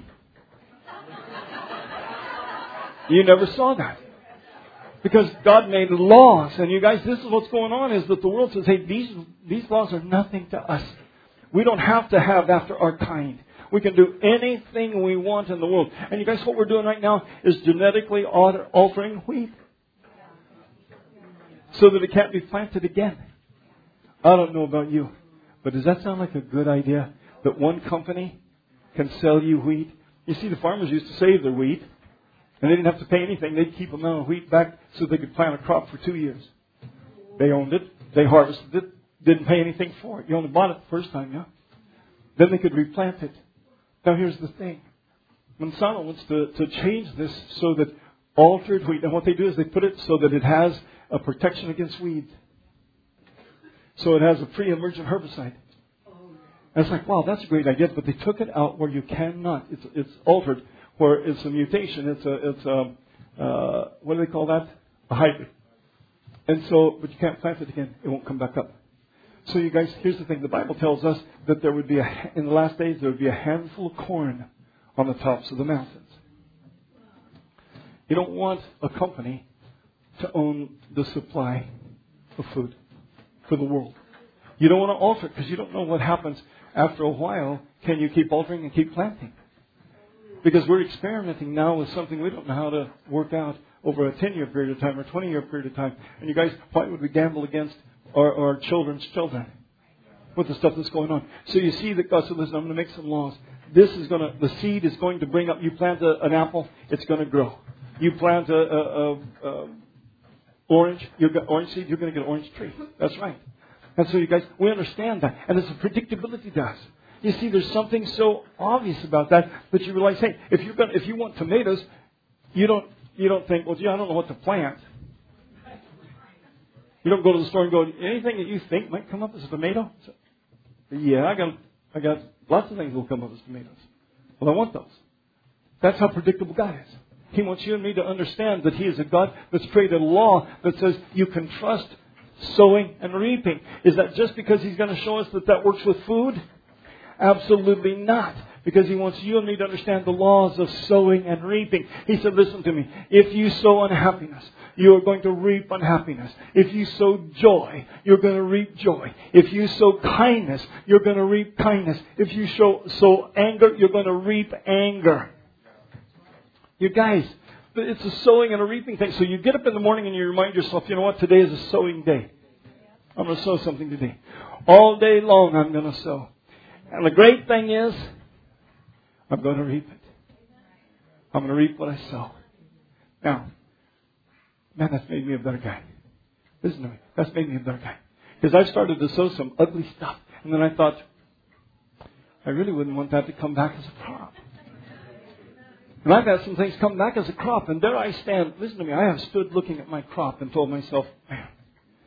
You never saw that. Because God made laws. And you guys, this is what's going on, is that the world says, hey, these, these laws are nothing to us. We don't have to have after our kind. We can do anything we want in the world. And you guys, what we're doing right now is genetically alter, altering wheat. So that it can't be planted again. I don't know about you, but does that sound like a good idea? That one company can sell you wheat? You see, the farmers used to save their wheat, and they didn't have to pay anything. They'd keep a amount of wheat back so they could plant a crop for two years. They owned it. They harvested it. Didn't pay anything for it. You only bought it the first time, yeah? Then they could replant it. Now here's the thing. Monsanto wants to, to change this so that altered wheat, and what they do is they put it so that it has a protection against weeds. So it has a pre-emergent herbicide. And it's like, wow, that's a great idea, but they took it out where you cannot. It's it's altered, where it's a mutation. It's a it's a uh, what do they call that? A hybrid. And so, but you can't plant it again. It won't come back up. So you guys, here's the thing. The Bible tells us that there would be a, in the last days there would be a handful of corn on the tops of the mountains. You don't want a company to own the supply of food for the world. You don't want to alter it because you don't know what happens after a while. Can you keep altering and keep planting? Because we're experimenting now with something we don't know how to work out over a ten-year period of time or twenty-year period of time. And you guys, why would we gamble against our, our children's children with the stuff that's going on? So you see that God said, listen, I'm going to make some laws. This is going to, the seed is going to bring up, you plant a, an apple, it's going to grow. You plant a, a, a, a orange, you've got orange seed, you're going to get an orange tree. That's right. And so you guys, we understand that. And it's a predictability to us. You see, there's something so obvious about that that you realize, hey, if you're going, if you want tomatoes, you don't, you don't think, well, gee, I don't know what to plant. You don't go to the store and go, anything that you think might come up as a tomato? So, yeah, I got, I got lots of things that will come up as tomatoes. Well, I want those. That's how predictable God is. He wants you and me to understand that He is a God that's created a law that says you can trust sowing and reaping. Is that just because He's going to show us that that works with food? Absolutely not. Because He wants you and me to understand the laws of sowing and reaping. He said, listen to me. If you sow unhappiness, you are going to reap unhappiness. If you sow joy, you're going to reap joy. If you sow kindness, you're going to reap kindness. If you sow, sow anger, you're going to reap anger. You guys, it's a sowing and a reaping thing. So you get up in the morning and you remind yourself, you know what, today is a sowing day. I'm going to sow something today. All day long I'm going to sow. And the great thing is, I'm going to reap it. I'm going to reap what I sow. Now, man, that's made me a better guy. Listen to me. That's made me a better guy. Because I started to sow some ugly stuff. And then I thought, I really wouldn't want that to come back as a crop. And I've had some things come back as a crop. And there I stand. Listen to me. I have stood looking at my crop and told myself, man,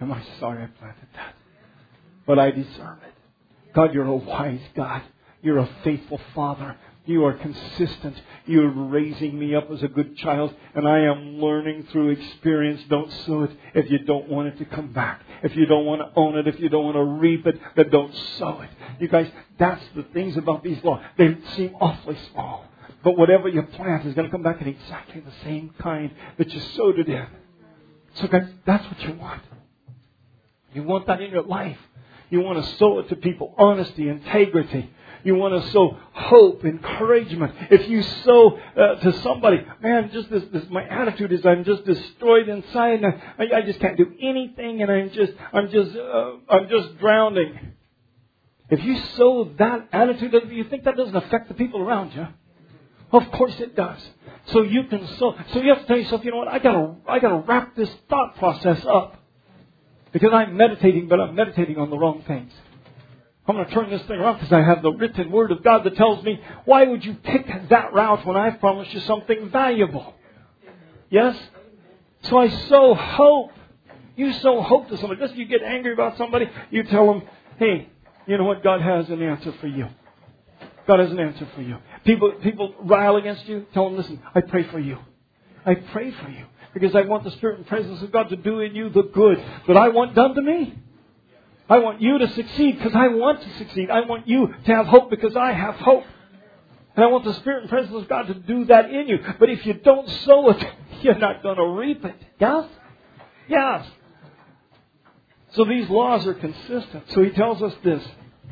Am I sorry I planted that? But I deserve it. God, you're a wise God. You're a faithful Father. You are consistent. You're raising me up as a good child. And I am learning through experience. Don't sow it if you don't want it to come back. If you don't want to own it, if you don't want to reap it, then don't sow it. You guys, that's the things about these laws. They seem awfully small. But whatever you plant is going to come back in exactly the same kind that you sowed it in. So guys, that's what you want. You want that in your life. You want to sow it to people. Honesty, integrity. You want to sow hope, encouragement. If you sow uh, to somebody, man, just this, this, my attitude is I'm just destroyed inside, and I, I just can't do anything, and I'm just, I'm just, uh, I'm just drowning. If you sow that attitude, you think that doesn't affect the people around you? Of course it does. So you can sow. So you have to tell yourself, you know what? I gotta, I gotta wrap this thought process up because I'm meditating, but I'm meditating on the wrong things. I'm going to turn this thing around because I have the written Word of God that tells me, why would you pick that route when I've promised you something valuable? Yes? So I sow hope. You sow hope to somebody. Just you get angry about somebody, you tell them, hey, you know what? God has an answer for you. God has an answer for you. People, people rile against you, tell them, listen, I pray for you. I pray for you because I want the Spirit and presence of God to do in you the good that I want done to me. I want you to succeed because I want to succeed. I want you to have hope because I have hope. And I want the Spirit and presence of God to do that in you. But if you don't sow it, you're not going to reap it. Yes? Yes. So these laws are consistent. So he tells us this.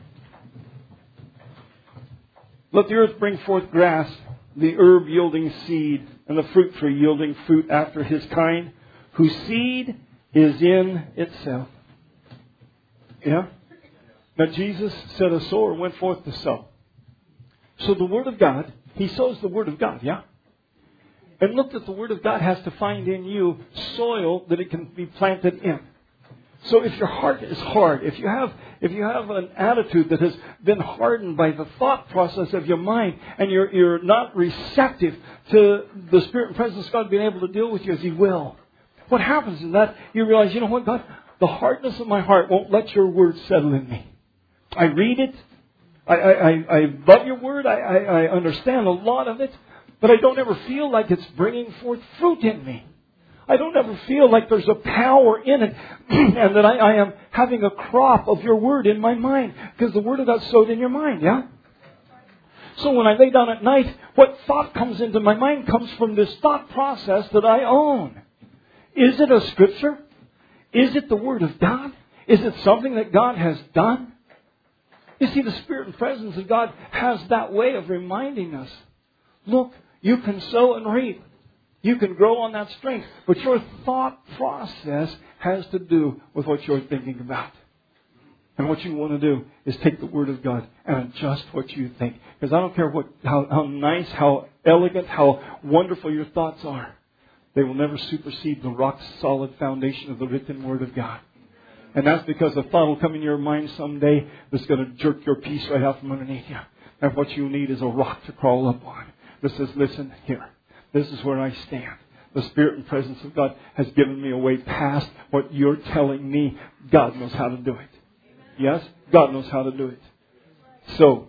Let the earth bring forth grass, the herb yielding seed, and the fruit tree yielding fruit after his kind, whose seed is in itself. Yeah? Now Jesus said a sower went forth to sow. So the Word of God, he sows the Word of God, yeah? And look that the Word of God has to find in you soil that it can be planted in. So if your heart is hard, if you have if you have an attitude that has been hardened by the thought process of your mind, and you're you're not receptive to the Spirit and presence of God being able to deal with you as He will, what happens is that you realize, you know what, God, the hardness of my heart won't let your word settle in me. I read it. I, I, I love your word. I, I, I understand a lot of it. But I don't ever feel like it's bringing forth fruit in me. I don't ever feel like there's a power in it and that I, I am having a crop of your word in my mind. Because the word of God sowed in your mind, yeah? So when I lay down at night, what thought comes into my mind comes from this thought process that I own. Is it a scripture? Is it the Word of God? Is it something that God has done? You see, the Spirit and presence of God has that way of reminding us. Look, you can sow and reap. You can grow on that strength. But your thought process has to do with what you're thinking about. And what you want to do is take the Word of God and adjust what you think. Because I don't care what, how, how nice, how elegant, how wonderful your thoughts are. They will never supersede the rock-solid foundation of the written Word of God. And that's because a thought will come in your mind someday that's going to jerk your peace right out from underneath you. And what you need is a rock to crawl up on that says, listen, here, this is where I stand. The Spirit and presence of God has given me a way past what you're telling me. God knows how to do it. Yes? God knows how to do it. So,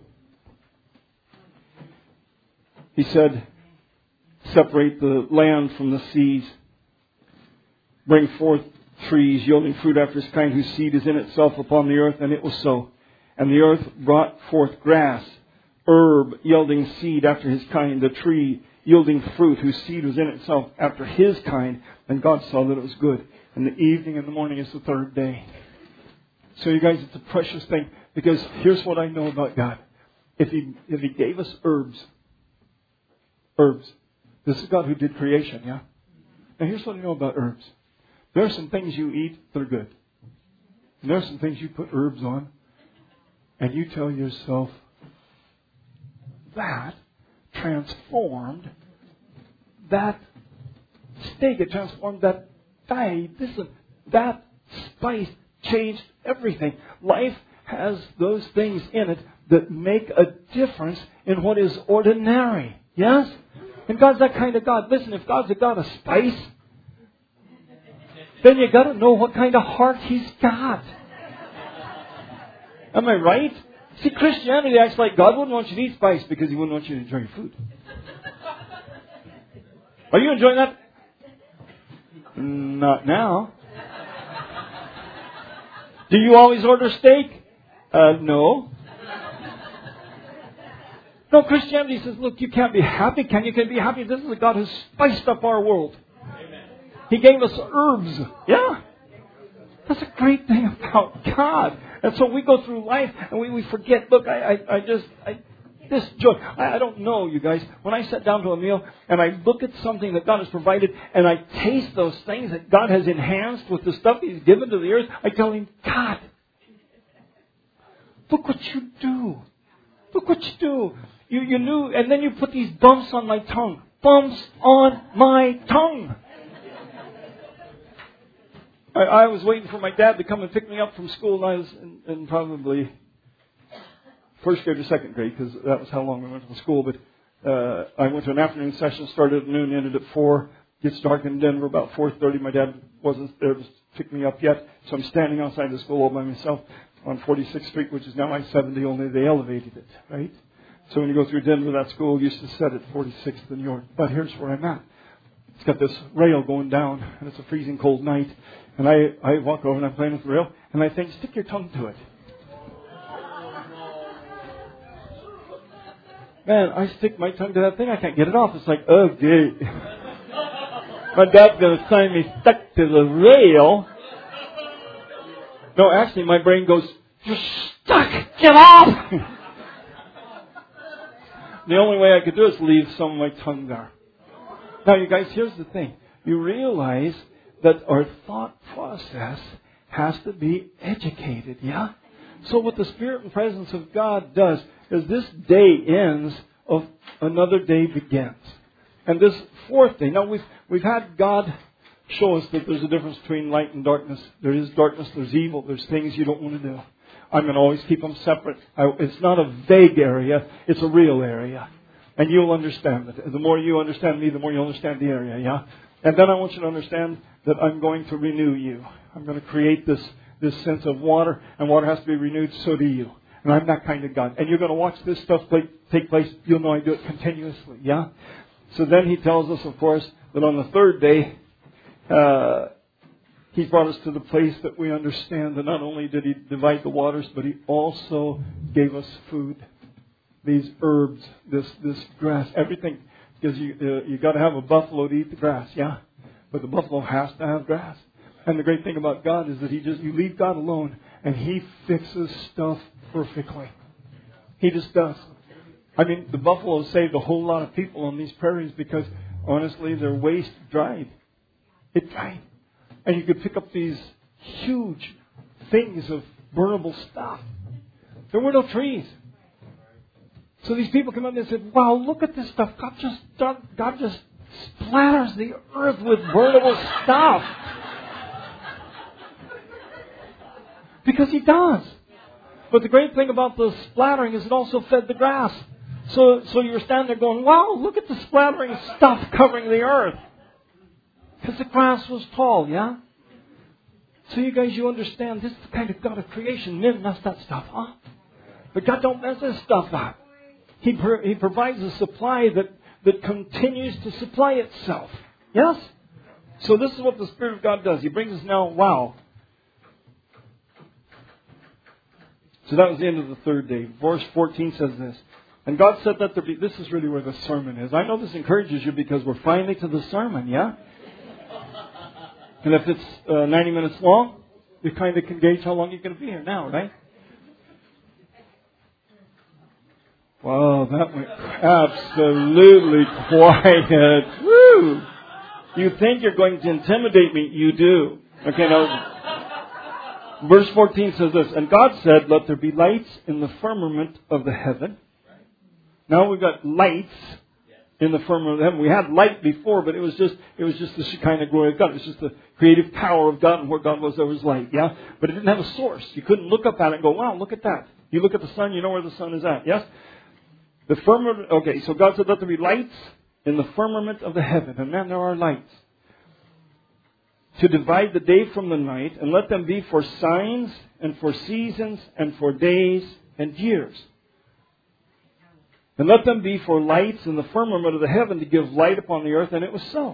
he said, separate the land from the seas. Bring forth trees yielding fruit after his kind, whose seed is in itself upon the earth, and it was so. And the earth brought forth grass, herb yielding seed after his kind, the tree yielding fruit, whose seed was in itself after his kind. And God saw that it was good. And the evening and the morning is the third day. So you guys, it's a precious thing, because here's what I know about God. If He if He gave us herbs, herbs. This is God who did creation, yeah? Now here's what I know about herbs. There are some things you eat that are good. And there are some things you put herbs on, and you tell yourself, that transformed that steak. It transformed that diet. Listen, that spice changed everything. Life has those things in it that make a difference in what is ordinary. Yes? And God's that kind of God. Listen, if God's a God of spice, then you got to know what kind of heart He's got. Am I right? See, Christianity acts like God wouldn't want you to eat spice because He wouldn't want you to enjoy your food. Are you enjoying that? Not now. Do you always order steak? Uh, no. No, Christianity says, look, you can't be happy, can you? Can be happy? This is a God who's spiced up our world. He gave us herbs. Yeah. That's a great thing about God. And so we go through life and we, we forget, look, I, I, I just, I, this joy, I, I don't know, you guys. When I sit down to a meal and I look at something that God has provided and I taste those things that God has enhanced with the stuff He's given to the earth, I tell Him, God, look what you do. Look what you do. You, you knew, and then you put these bumps on my tongue. Bumps on my tongue. I, I was waiting for my dad to come and pick me up from school, and I was in, in probably first grade or second grade, because that was how long we went to school. But uh, I went to an afternoon session, started at noon, ended at four. Gets dark in Denver about four thirty. My dad wasn't there to pick me up yet, so I'm standing outside the school all by myself on forty-sixth Street, which is now I seventy, only they elevated it, right? So when you go through Denver, that school used to set at forty-sixth and York. But here's where I'm at. It's got this rail going down, and it's a freezing cold night. And I, I walk over and I'm playing with the rail, and I think, stick your tongue to it. Man, I stick my tongue to that thing, I can't get it off. It's like, okay. My dad's going to sign me stuck to the rail. No, actually, my brain goes, you're stuck, get off! The only way I could do it is leave some of my tongue there. Now, you guys, here's the thing. You realize that our thought process has to be educated, yeah? So what the Spirit and presence of God does is this day ends, of another day begins. And this fourth day, now we've, we've had God show us that there's a difference between light and darkness. There is darkness, there's evil, there's things you don't want to do. I'm going to always keep them separate. I, it's not a vague area, it's a real area. And you'll understand it. The more you understand me, the more you'll understand the area, yeah? And then I want you to understand that I'm going to renew you. I'm going to create this, this sense of water, and water has to be renewed, so do you. And I'm that kind of God. And you're going to watch this stuff take place. You'll know I do it continuously, yeah? So then He tells us, of course, that on the third day, uh, He brought us to the place that we understand that not only did He divide the waters, but He also gave us food. These herbs, this this grass, everything. Because you uh, you got to have a buffalo to eat the grass, yeah? But the buffalo has to have grass. And the great thing about God is that He just, you leave God alone and He fixes stuff perfectly. He just does. I mean, the buffalo saved a whole lot of people on these prairies because, honestly, their waste dried. It dried. And you could pick up these huge things of burnable stuff. There were no trees. So these people come up and said, wow, look at this stuff. God just, God just splatters the earth with burnable stuff. Because He does. But the great thing about the splattering is it also fed the grass. So, so you're standing there going, wow, look at the splattering stuff covering the earth. Because the grass was tall, yeah? So you guys, you understand, this is the kind of God of creation. Men mess that stuff up. But God don't mess this stuff up. He, pro- he provides a supply that, that continues to supply itself. Yes? So this is what the Spirit of God does. He brings us now, wow. So that was the end of the third day. Verse fourteen says this. And God said that there be, this is really where the sermon is. I know this encourages you because we're finally to the sermon, yeah? And if it's uh, ninety minutes long, you kind of can gauge how long you're going to be here now, right? Wow, that went absolutely quiet. Woo! You think you're going to intimidate me. You do. Okay, now, verse fourteen says this. And God said, let there be lights in the firmament of the heaven. Now we've got lights in the firmament of heaven. We had light before, but it was just it was just the Shekinah glory of God. It was just the creative power of God, and where God was, there was light. Yeah? But it didn't have a source. You couldn't look up at it and go, wow, look at that. You look at the sun, you know where the sun is at. Yes? The firmament, okay, so God said, let there be lights in the firmament of the heaven. And then there are lights. to divide the day from the night, and let them be for signs and for seasons and for days and years. And let them be for lights in the firmament of the heaven to give light upon the earth. And it was so.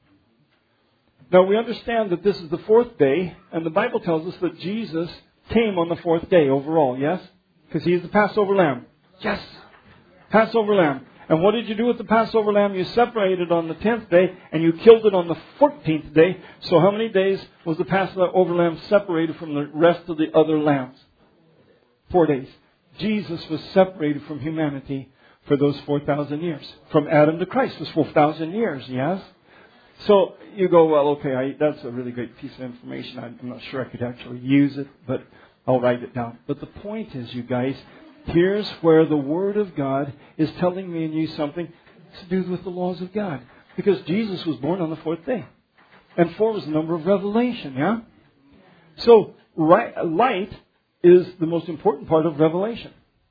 Now we understand that this is the fourth day, and the Bible tells us that Jesus came on the fourth day overall, yes? Because He is the Passover Lamb. Yes! Passover Lamb. And what did you do with the Passover Lamb? You separated on the tenth day, and you killed it on the fourteenth day. So how many days was the Passover Lamb separated from the rest of the other lambs? Four days. Jesus was separated from humanity for those four thousand years. From Adam to Christ was four thousand years, yes? So you go, well, okay, I, that's a really great piece of information. I'm not sure I could actually use it, but I'll write it down. But the point is, you guys, here's where the Word of God is telling me and you something to do with the laws of God. Because Jesus was born on the fourth day. And four was the number of revelation, yeah? So, right, light is the most important part of revelation.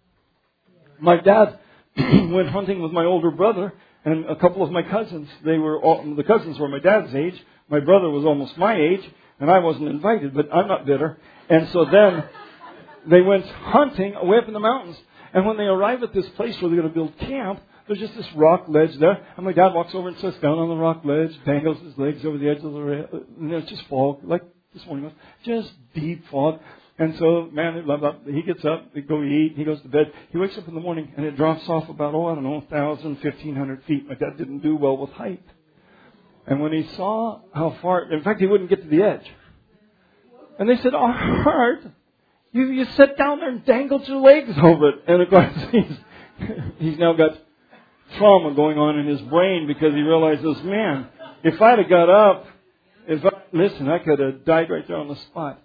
My dad went hunting with my older brother and a couple of my cousins. They were all, the cousins were my dad's age. My brother was almost my age, and I wasn't invited, but I'm not bitter. And so then they went hunting away up in the mountains. And when they arrive at this place where they're going to build camp, there's just this rock ledge there. And my dad walks over and sits down on the rock ledge, dangles his legs over the edge of the rail. And it's just fog, like this morning was. Just deep fog. And so, man, blah, blah, he gets up, they go eat, he goes to bed. He wakes up in the morning and it drops off about, oh, I don't know, one thousand, fifteen hundred feet. My dad didn't do well with height. And when he saw how far, in fact, he wouldn't get to the edge. And they said, Art, you, you sat down there and dangled your legs over it. And of course, he's, he's now got trauma going on in his brain because he realizes, man, if I'd have got up, if I, listen, I could have died right there on the spot.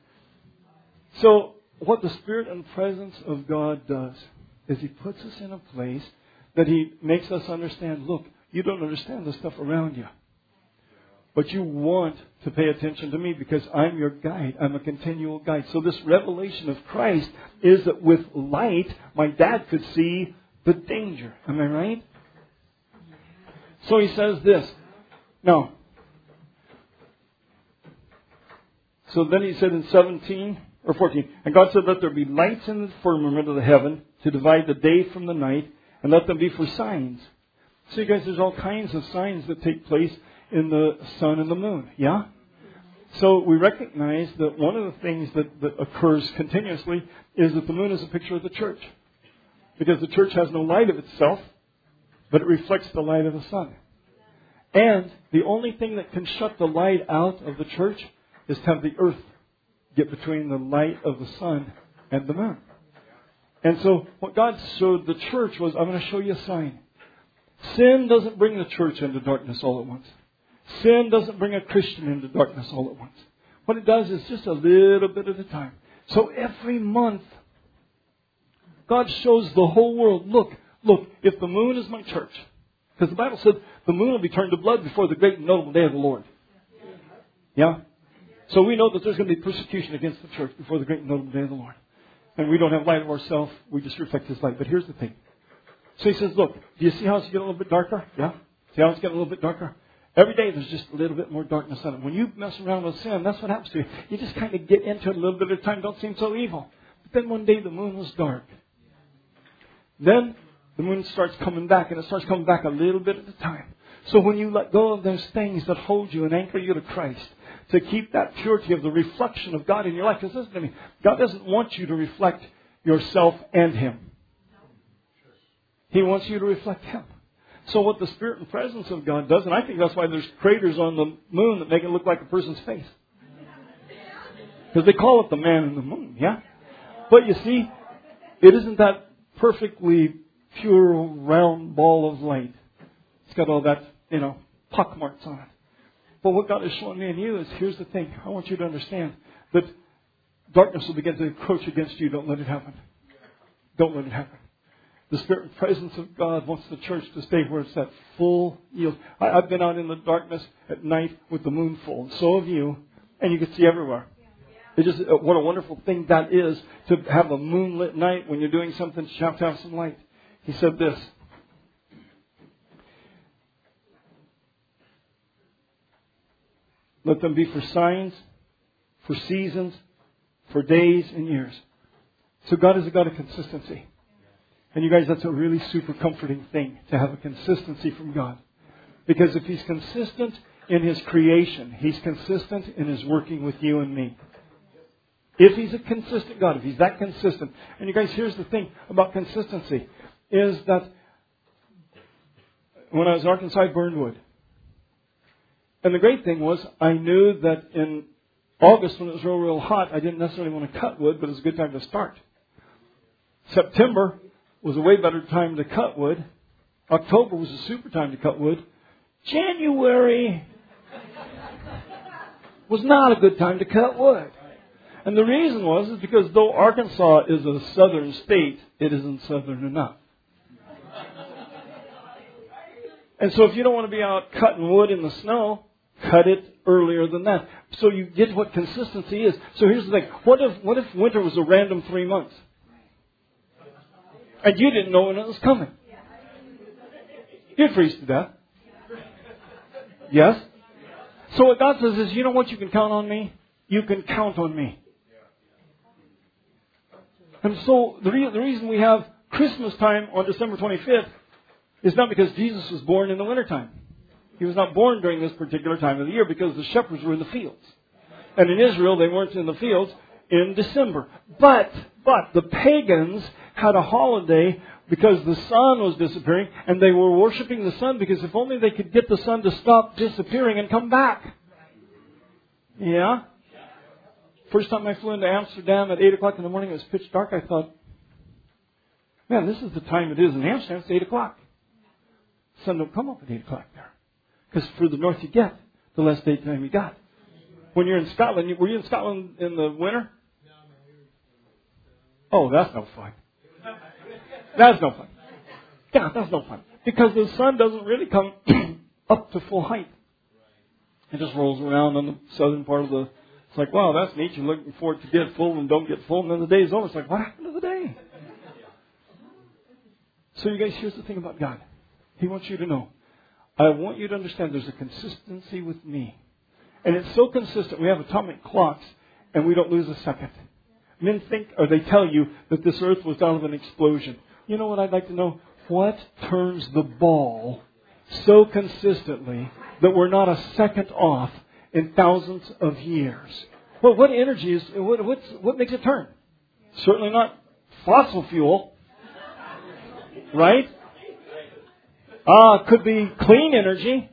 So, what the Spirit and presence of God does is He puts us in a place that He makes us understand, look, you don't understand the stuff around you. But you want to pay attention to me because I'm your guide. I'm a continual guide. So this revelation of Christ is that with light, my dad could see the danger. Am I right? So he says this. Now, so then he said in seventeen or fourteen, and God said, let there be lights in the firmament of the heaven to divide the day from the night, and let them be for signs. So you guys, there's all kinds of signs that take place in the sun and the moon. Yeah? So we recognize that one of the things that, that occurs continuously is that the moon is a picture of the church. Because the church has no light of itself, but it reflects the light of the sun. And the only thing that can shut the light out of the church is to have the earth get between the light of the sun and the moon. And so what God showed the church was, I'm going to show you a sign. Sin doesn't bring the church into darkness all at once. Sin doesn't bring a Christian into darkness all at once. What it does is just a little bit at a time. So every month, God shows the whole world, look, look, if the moon is my church, because the Bible said the moon will be turned to blood before the great and notable day of the Lord. Yeah? So we know that there's going to be persecution against the church before the great and notable day of the Lord. And we don't have light of ourselves, we just reflect His light. But here's the thing. So He says, look, do you see how it's getting a little bit darker? Yeah? See how it's getting a little bit darker? Every day there's just a little bit more darkness on it. When you mess around with sin, that's what happens to you. You just kind of get into it a little bit at a time, don't seem so evil. But then one day the moon was dark. Then the moon starts coming back, and it starts coming back a little bit at a time. So when you let go of those things that hold you and anchor you to Christ, to keep that purity of the reflection of God in your life, because listen to me, God doesn't want you to reflect yourself and Him. He wants you to reflect Him. So what the Spirit and presence of God does, and I think that's why there's craters on the moon that make it look like a person's face. Because they call it the man in the moon, yeah? But you see, it isn't that perfectly pure round ball of light. It's got all that, you know, pock marks on it. But what God is showing me and you is, here's the thing. I want you to understand that darkness will begin to encroach against you. Don't let it happen. Don't let it happen. The Spirit and presence of God wants the church to stay where it's at full yield. I, I've been out in the darkness at night with the moon full. And so have you. And you can see everywhere. It just, what a wonderful thing that is to have a moonlit night when you're doing something, you have to have some light. He said this. Let them be for signs, for seasons, for days and years. So God is a God of consistency. And you guys, that's a really super comforting thing to have a consistency from God. Because if He's consistent in His creation, He's consistent in His working with you and me. If He's a consistent God, if He's that consistent. And you guys, here's the thing about consistency. Is that when I was in Arkansas, I burned wood. And the great thing was, I knew that in August, when it was real, real hot, I didn't necessarily want to cut wood, but it was a good time to start. September was a way better time to cut wood. October was a super time to cut wood. January was not a good time to cut wood. And the reason was is because though Arkansas is a southern state, it isn't southern enough. And so if you don't want to be out cutting wood in the snow, cut it earlier than that. So you get what consistency is. So here's the thing. What if what if winter was a random three months? And you didn't know when it was coming? You'd freeze to death. Yes? So what God says is, you know what, you can count on me? You can count on me. And so the, re- the reason we have Christmas time on December twenty-fifth is not because Jesus was born in the wintertime. He was not born during this particular time of the year because the shepherds were in the fields. And in Israel, they weren't in the fields in December. But, but the pagans had a holiday because the sun was disappearing, and they were worshiping the sun because if only they could get the sun to stop disappearing and come back. Yeah? First time I flew into Amsterdam at eight o'clock in the morning, it was pitch dark. I thought, man, this is the time it is in Amsterdam. It's eight o'clock. The sun don't come up at eight o'clock there. Because further north you get, the less daytime you got. When you're in Scotland, were you in Scotland in the winter? Oh, that's no fun. That's no fun. Yeah, that's no fun. Because the sun doesn't really come up to full height. It just rolls around on the southern part of the... It's like, wow, that's neat. You're looking for it to get full and don't get full. And then the day's over. It's like, what happened to the day? So you guys, here's the thing about God. He wants you to know. I want you to understand there's a consistency with me. And it's so consistent. We have atomic clocks and we don't lose a second. Men think, or they tell you, that this earth was out of an explosion. You know what I'd like to know? What turns the ball so consistently that we're not a second off in thousands of years? Well, what energy is, what, what's, what makes it turn? Certainly not fossil fuel. Right? Ah, uh, could be clean energy.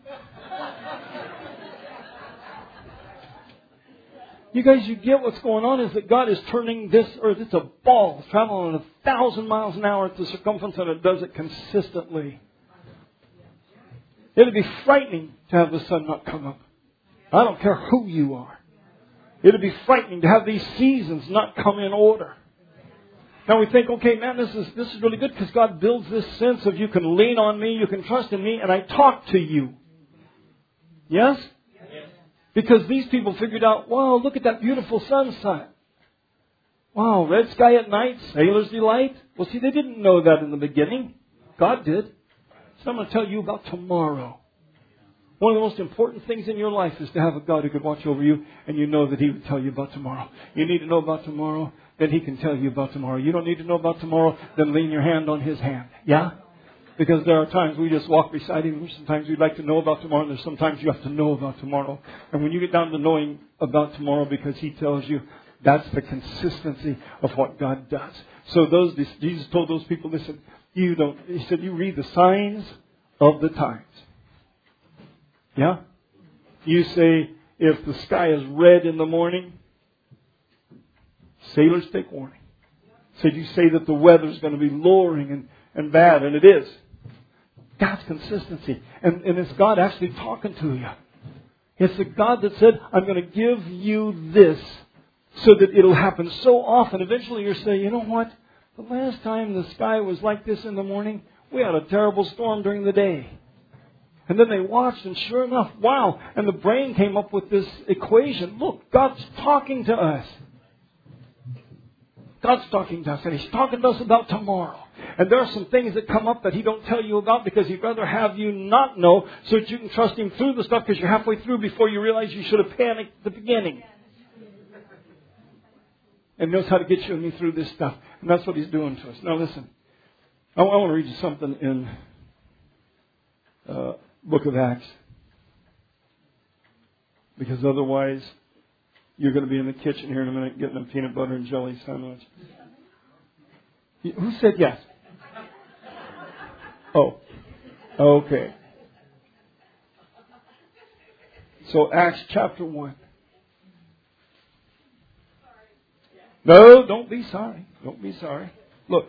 You guys, you get what's going on is that God is turning this earth. It's a ball traveling at a thousand miles an hour at the circumference, and it does it consistently. It'd be frightening to have the sun not come up. I don't care who you are. It'd be frightening to have these seasons not come in order. Now we think, okay, man, this is this is really good because God builds this sense of you can lean on me, you can trust in me, and I talk to you. Yes? Because these people figured out, wow, look at that beautiful sunset. Wow, red sky at night, sailor's delight. Well, see, they didn't know that in the beginning. God did. So I'm going to tell you about tomorrow. One of the most important things in your life is to have a God who could watch over you, and you know that He would tell you about tomorrow. You need to know about tomorrow, then He can tell you about tomorrow. You don't need to know about tomorrow, then lean your hand on His hand. Yeah? Because there are times we just walk beside Him. Sometimes we'd like to know about tomorrow, and there's sometimes you have to know about tomorrow. And when you get down to knowing about tomorrow because He tells you, that's the consistency of what God does. So those Jesus told those people, listen, you don't. He said, you read the signs of the times. Yeah? You say, if the sky is red in the morning, sailors take warning. So you say that the weather's going to be lowering and, and bad, and it is. God's consistency. And, and it's God actually talking to you. It's the God that said, I'm going to give you this so that it'll happen so often. Eventually you're saying, you know what? The last time the sky was like this in the morning, we had a terrible storm during the day. And then they watched, and sure enough, wow. And the brain came up with this equation. Look, God's talking to us. God's talking to us, and He's talking to us about tomorrow. And there are some things that come up that He don't tell you about because He'd rather have you not know so that you can trust Him through the stuff because you're halfway through before you realize you should have panicked at the beginning. And knows how to get you and me through this stuff. And that's what He's doing to us. Now listen, I want to read you something in uh, Book of Acts. Because otherwise, you're going to be in the kitchen here in a minute getting a peanut butter and jelly sandwich. Who said yes? Oh, okay. So Acts chapter one. No, don't be sorry. Don't be sorry. Look.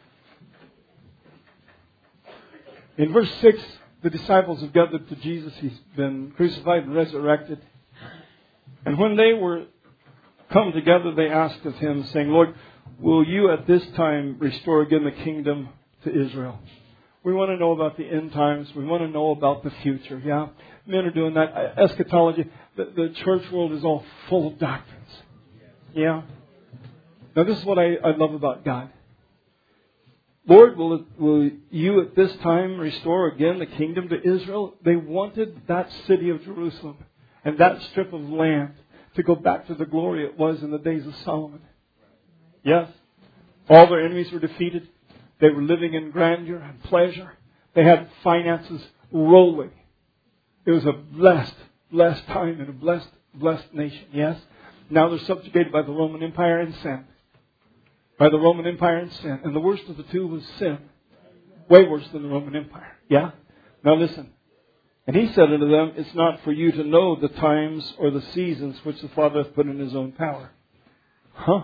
In verse six, the disciples have gathered to Jesus. He's been crucified and resurrected. And when they were come together, they asked of Him, saying, Lord, will you at this time restore again the kingdom to Israel? We want to know about the end times. We want to know about the future. Yeah, men are doing that. Eschatology. The, the church world is all full of doctrines. Yeah. Now this is what I, I love about God. Lord, will, it, will you at this time restore again the kingdom to Israel? They wanted that city of Jerusalem and that strip of land to go back to the glory it was in the days of Solomon. Yes. All their enemies were defeated. They were living in grandeur and pleasure. They had finances rolling. It was a blessed, blessed time and a blessed, blessed nation. Yes. Now they're subjugated by the Roman Empire and sin. By the Roman Empire and sin. And the worst of the two was sin. Way worse than the Roman Empire. Yeah? Now listen. And He said unto them, it's not for you to know the times or the seasons which the Father hath put in His own power. Huh?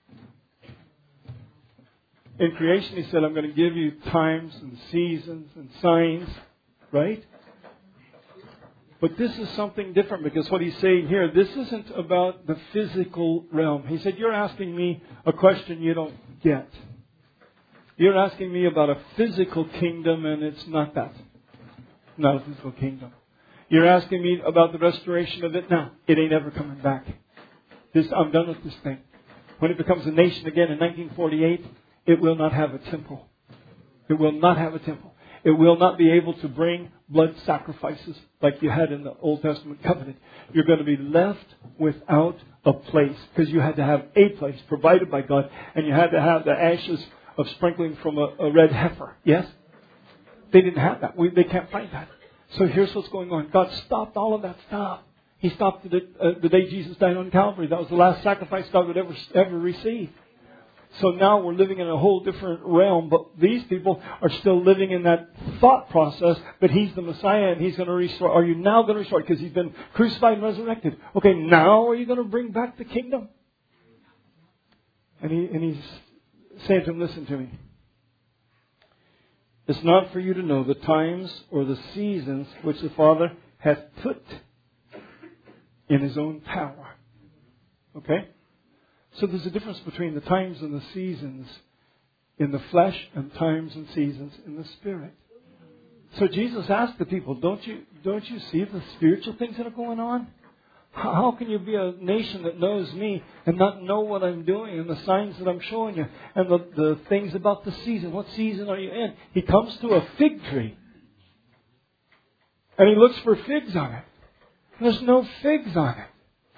In creation He said, I'm going to give you times and seasons and signs. Right? But this is something different because what He's saying here, this isn't about the physical realm. He said, you're asking me a question you don't get. You're asking me about a physical kingdom and it's not that. Not a physical kingdom. You're asking me about the restoration of it. No, it ain't ever coming back. This, I'm done with this thing. When it becomes a nation again in nineteen forty-eight, it will not have a temple. It will not have a temple. It will not be able to bring blood sacrifices like you had in the Old Testament covenant. You're going to be left without a place because you had to have a place provided by God and you had to have the ashes of sprinkling from a, a red heifer. Yes? They didn't have that. We, they can't find that. So here's what's going on. God stopped all of that stuff. He stopped the, uh, the day Jesus died on Calvary. That was the last sacrifice God would ever, ever receive. So now we're living in a whole different realm, but these people are still living in that thought process that He's the Messiah and He's going to restore. Are you now going to restore? Because He's been crucified and resurrected. Okay, now are you going to bring back the kingdom? And, he, and He's saying to him, listen to me. It's not for you to know the times or the seasons which the Father hath put in His own power. Okay? So there's a difference between the times and the seasons in the flesh and times and seasons in the spirit. So Jesus asked the people, don't you don't you see the spiritual things that are going on? How can you be a nation that knows me and not know what I'm doing and the signs that I'm showing you and the, the things about the season? What season are you in? He comes to a fig tree and He looks for figs on it. There's no figs on it.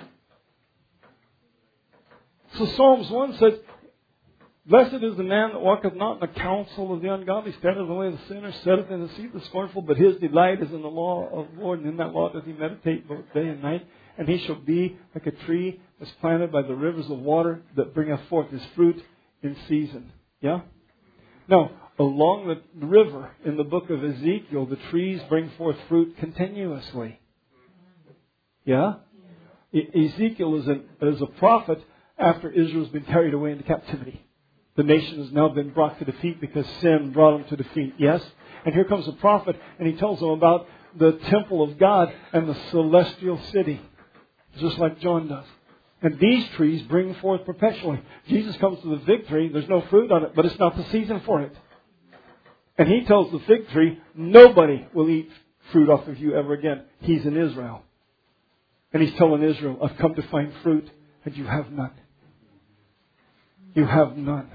So Psalms one says, blessed is the man that walketh not in the counsel of the ungodly, standeth in the way of the sinner, sitteth in the seat of the scornful, but his delight is in the law of the Lord, and in that law doth he meditate both day and night. And he shall be like a tree that's planted by the rivers of water that bringeth forth his fruit in season. Yeah? Now, along the river in the book of Ezekiel, the trees bring forth fruit continuously. Yeah? E- Ezekiel is, an, is a prophet after Israel's been carried away into captivity. The nation has now been brought to defeat because sin brought them to defeat. Yes? And here comes a prophet and he tells them about the temple of God and the celestial city. Just like John does. And these trees bring forth perpetually. Jesus comes to the fig tree. There's no fruit on it, but it's not the season for it. And He tells the fig tree, nobody will eat fruit off of you ever again. He's in Israel. And He's telling Israel, I've come to find fruit and you have none. You have none.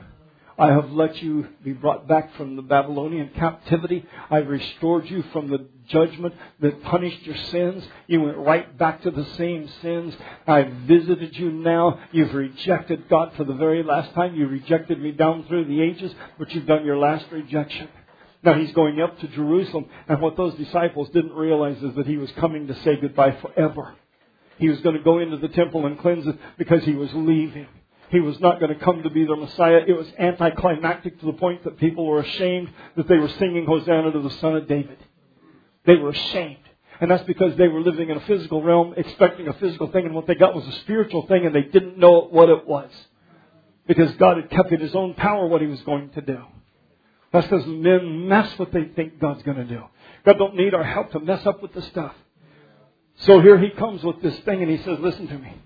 I have let you be brought back from the Babylonian captivity. I've restored you from the judgment that punished your sins. You went right back to the same sins. I've visited you now. You've rejected God for the very last time. You rejected me down through the ages, but you've done your last rejection. Now He's going up to Jerusalem, and what those disciples didn't realize is that He was coming to say goodbye forever. He was going to go into the temple and cleanse it because He was leaving. He was not going to come to be their Messiah. It was anticlimactic to the point that people were ashamed that they were singing Hosanna to the Son of David. They were ashamed. And that's because they were living in a physical realm, expecting a physical thing, and what they got was a spiritual thing, and they didn't know what it was. Because God had kept in His own power what He was going to do. That's because men mess what they think God's going to do. God don't need our help to mess up with the stuff. So here He comes with this thing, and He says, listen to me.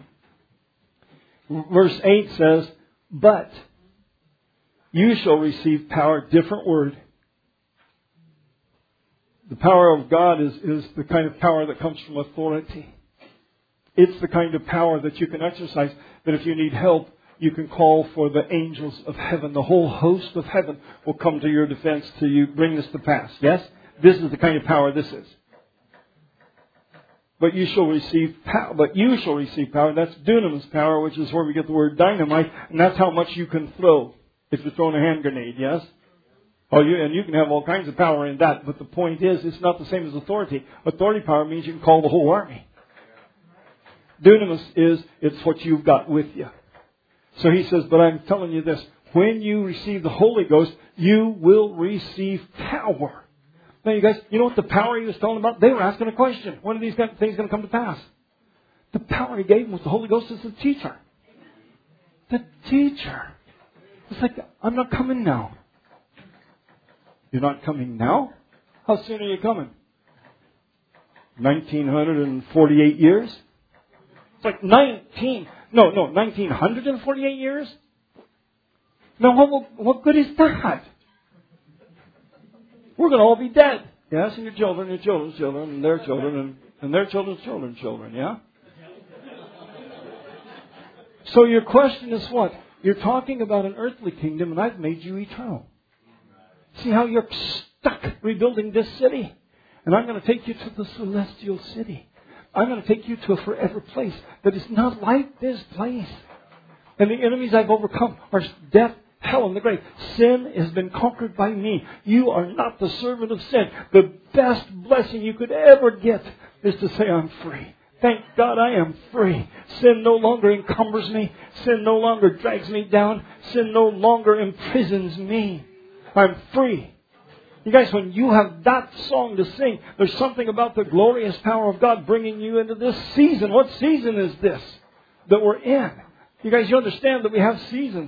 Verse eight says, but you shall receive power. Different word. The power of God is, is the kind of power that comes from authority. It's the kind of power that you can exercise, that if you need help, you can call for the angels of heaven. The whole host of heaven will come to your defense to you bring this to pass. Yes? This is the kind of power this is. But you shall receive power. But you shall receive power. That's dunamis power, which is where we get the word dynamite, and that's how much you can throw if you're throwing a hand grenade. Yes. Oh, you and you can have all kinds of power in that. But the point is, it's not the same as authority. Authority power means you can call the whole army. Dunamis is it's what you've got with you. So He says, but I'm telling you this: when you receive the Holy Ghost, you will receive power. Now, you guys, you know what the power He was telling about? They were asking a question. When are these things going to come to pass? The power He gave them with the Holy Ghost is the teacher. The teacher. It's like, I'm not coming now. You're not coming now? How soon are you coming? nineteen forty-eight years? It's like nineteen, no, no, nineteen forty-eight years? Now, what, what good is that? We're going to all be dead. Yes, and your children, your children's children, and their children, and, and their children's children's children, yeah? So your question is what? You're talking about an earthly kingdom, and I've made you eternal. See how you're stuck rebuilding this city? And I'm going to take you to the celestial city. I'm going to take you to a forever place that is not like this place. And the enemies I've overcome are death, hell, and the grave. Sin has been conquered by me. You are not the servant of sin. The best blessing you could ever get is to say, I'm free. Thank God I am free. Sin no longer encumbers me. Sin no longer drags me down. Sin no longer imprisons me. I'm free. You guys, when you have that song to sing, there's something about the glorious power of God bringing you into this season. What season is this that we're in? You guys, you understand that we have seasons.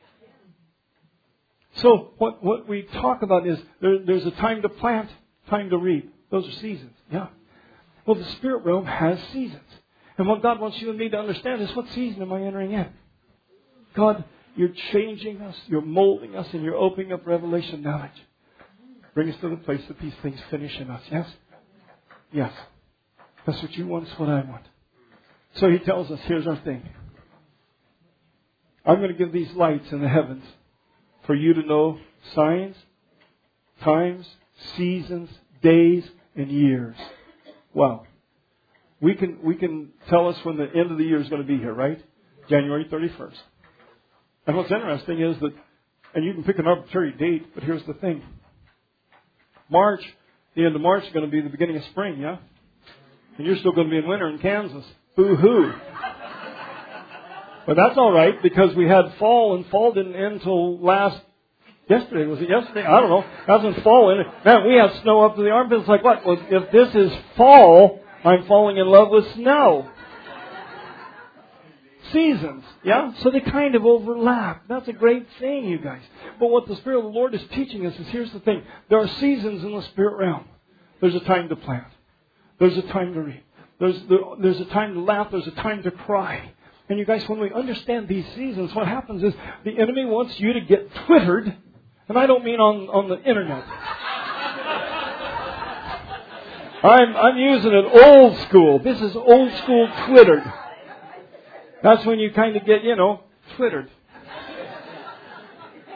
So what, what we talk about is there, there's a time to plant, time to reap. Those are seasons. Yeah. Well, the spirit realm has seasons. And what God wants you and me to understand is, what season am I entering in? God, you're changing us, you're molding us, and you're opening up revelation knowledge. Bring us to the place that these things finish in us. Yes? Yes. That's what you want, that's what I want. So He tells us, here's our thing. I'm going to give these lights in the heavens for you to know signs, times, seasons, days, and years. Wow. We can we can tell us when the end of the year is going to be here, right? January thirty-first. And what's interesting is that, and you can pick an arbitrary date, but here's the thing. March, the end of March is going to be the beginning of spring, yeah? And you're still going to be in winter in Kansas. Boo-hoo. But that's all right, because we had fall, and fall didn't end until last, yesterday. Was it yesterday? I don't know. That wasn't fall. In it. Man, we had snow up to the armpits. Like what? Well, if this is fall, I'm falling in love with snow. Seasons, yeah? So they kind of overlap. That's a great thing, you guys. But what the Spirit of the Lord is teaching us is, here's the thing. There are seasons in the spirit realm. There's a time to plant. There's a time to reap. There's, there, there's a time to laugh. There's a time to cry. And you guys, when we understand these seasons, what happens is the enemy wants you to get twittered. And I don't mean on, on the internet. I'm, I'm using it old school. This is old school twittered. That's when you kind of get, you know, twittered.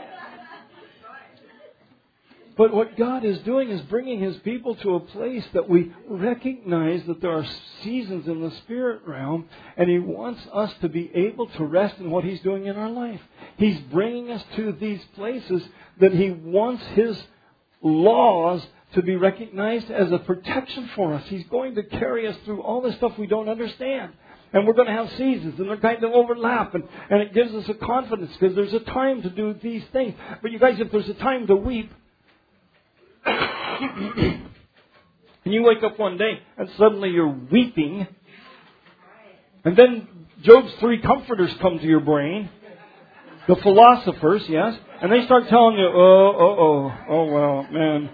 But what God is doing is bringing His people to a place that we recognize that there are seasons in the spirit realm, and He wants us to be able to rest in what He's doing in our life. He's bringing us to these places that He wants His laws to be recognized as a protection for us. He's going to carry us through all this stuff we don't understand. And we're going to have seasons, and they're going to overlap, and, and it gives us a confidence because there's a time to do these things. But you guys, if there's a time to weep, and you wake up one day and suddenly you're weeping, and then Job's three comforters come to your brain, the philosophers, yes, and they start telling you, oh, oh, oh, oh, well, man,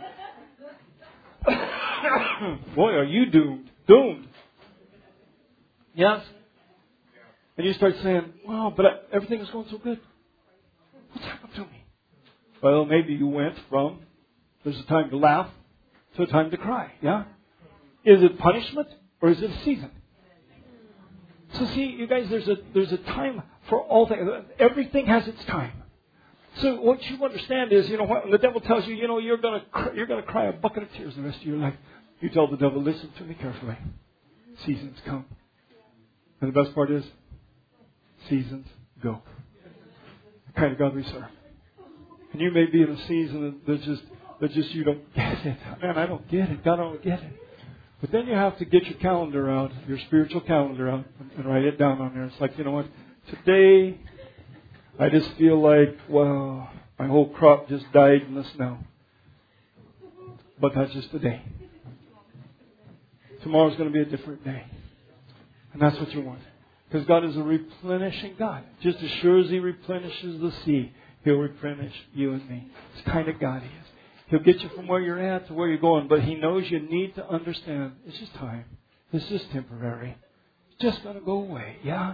boy, are you doomed, doomed. Yes? And you start saying, wow, but I, everything is going so good. What's happened to me? Well, maybe you went from there's a time to laugh to a time to cry. Yeah? Is it punishment or is it a season? So see, you guys, there's a there's a time for all things. Everything has its time. So what you understand is, you know, when the devil tells you, you know, you're gonna cry, you're gonna cry a bucket of tears the rest of your life. You tell the devil, listen to me carefully. Seasons come. And the best part is, seasons go. The kind of God we serve. And you may be in a season that just, that just you don't get it. Man, I don't get it. God, I don't get it. But then you have to get your calendar out, your spiritual calendar out, and write it down on there. It's like, you know what? Today, I just feel like, well, my whole crop just died in the snow. But that's just a day. Tomorrow's going to be a different day. And that's what you want. Because God is a replenishing God. Just as sure as He replenishes the sea, He'll replenish you and me. It's the kind of God He is. He'll get you from where you're at to where you're going. But He knows you need to understand. It's just time. It's just temporary. It's just going to go away. Yeah?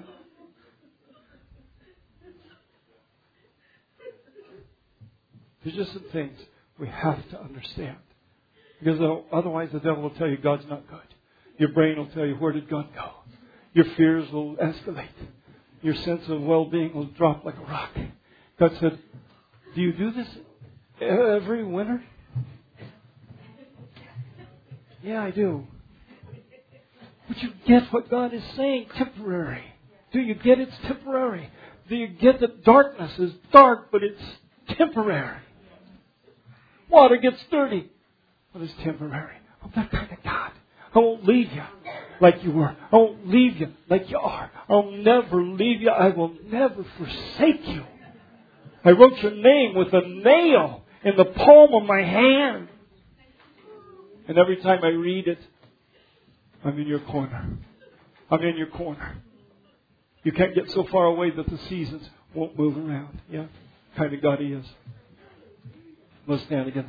There's just some things we have to understand. Because otherwise the devil will tell you God's not good. Your brain will tell you, where did God go? Your fears will escalate. Your sense of well-being will drop like a rock. God said, do you do this every winter? Yeah, I do. But you get what God is saying, temporary. Do you get it's temporary? Do you get that darkness is dark, but it's temporary? Water gets dirty, but it's temporary. I'm that kind of God. I won't leave you like you were. I won't leave you like you are. I'll never leave you. I will never forsake you. I wrote your name with a nail in the palm of my hand. And every time I read it, I'm in your corner. I'm in your corner. You can't get so far away that the seasons won't move around. Yeah? Kind of God He is. Let's stand together.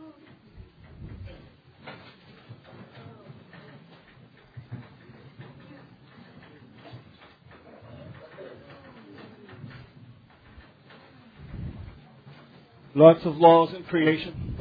Lots of laws in creation.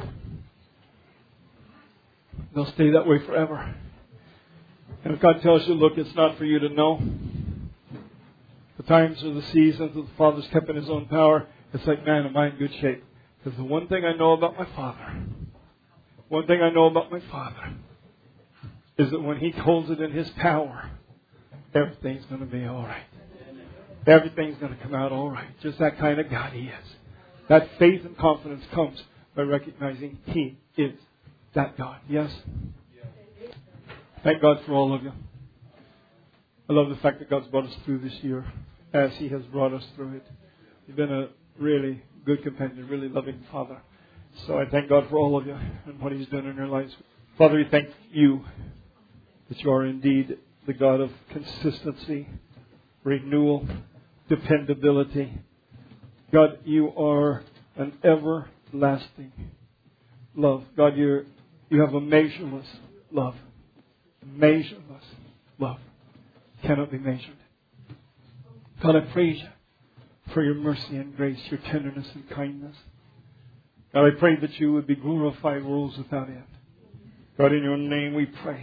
They'll stay that way forever. And if God tells you, look, it's not for you to know. The times or the seasons that the Father's kept in His own power, it's like, man, am I in good shape? Because the one thing I know about my Father, one thing I know about my Father, is that when He holds it in His power, everything's going to be all right. Everything's going to come out all right. Just that kind of God He is. That faith and confidence comes by recognizing He is that God. Yes? Thank God for all of you. I love the fact that God's brought us through this year as He has brought us through it. You've been a really good companion, really loving Father. So I thank God for all of you and what He's done in your lives. Father, we thank You that You are indeed the God of consistency, renewal, dependability. God, You are an everlasting love. God, you you have a measureless love. Measureless love. Cannot be measured. God, I praise You for Your mercy and grace, Your tenderness and kindness. God, I pray that You would be glorified worlds without end. God, in Your name we pray.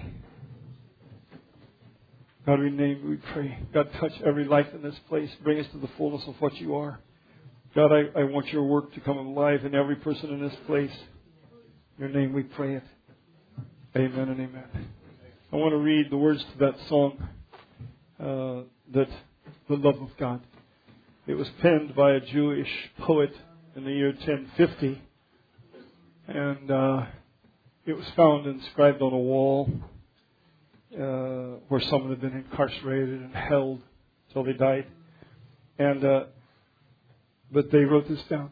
God, in Your name we pray. God, touch every life in this place. Bring us to the fullness of what You are. God, I, I want Your work to come alive in every person in this place. In your name we pray it. Amen and amen. I want to read the words to that song, uh, that the love of God. It was penned by a Jewish poet in the year ten fifty. And uh, it was found inscribed on a wall uh, where someone had been incarcerated and held till they died. And uh, but they wrote this down.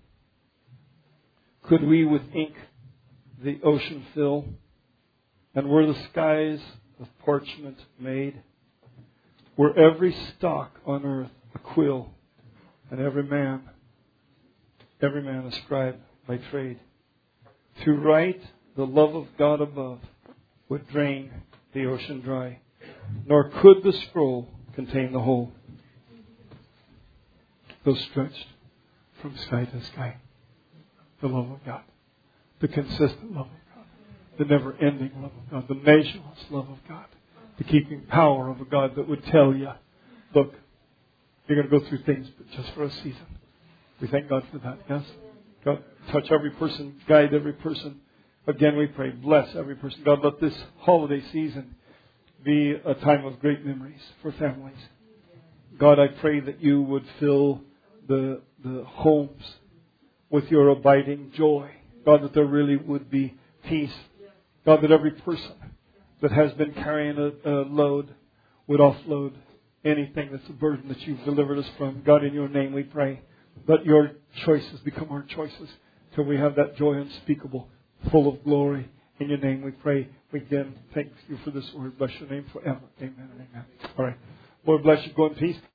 Could we with ink the ocean fill, and were the skies of parchment made, were every stalk on earth a quill, and every man, every man a scribe by trade, to write the love of God above would drain the ocean dry, nor could the scroll contain the whole, though stretched from sky to sky. The love of God, the consistent love of God, the never-ending love of God, the measureless love of God, the keeping power of a God that would tell you, look, you're going to go through things, but just for a season. We thank God for that, yes? God, touch every person, guide every person. Again, we pray, bless every person. God, let this holiday season be a time of great memories for families. God, I pray that you would fill the, the homes with your abiding joy. God, that there really would be peace. God, that every person that has been carrying a, a load would offload anything that's a burden that you've delivered us from. God, in your name we pray. Let your choices become our choices till we have that joy unspeakable, full of glory. In your name we pray. We again thank you for this word. Bless your name forever. Amen and amen. All right. Lord bless you. Go in peace.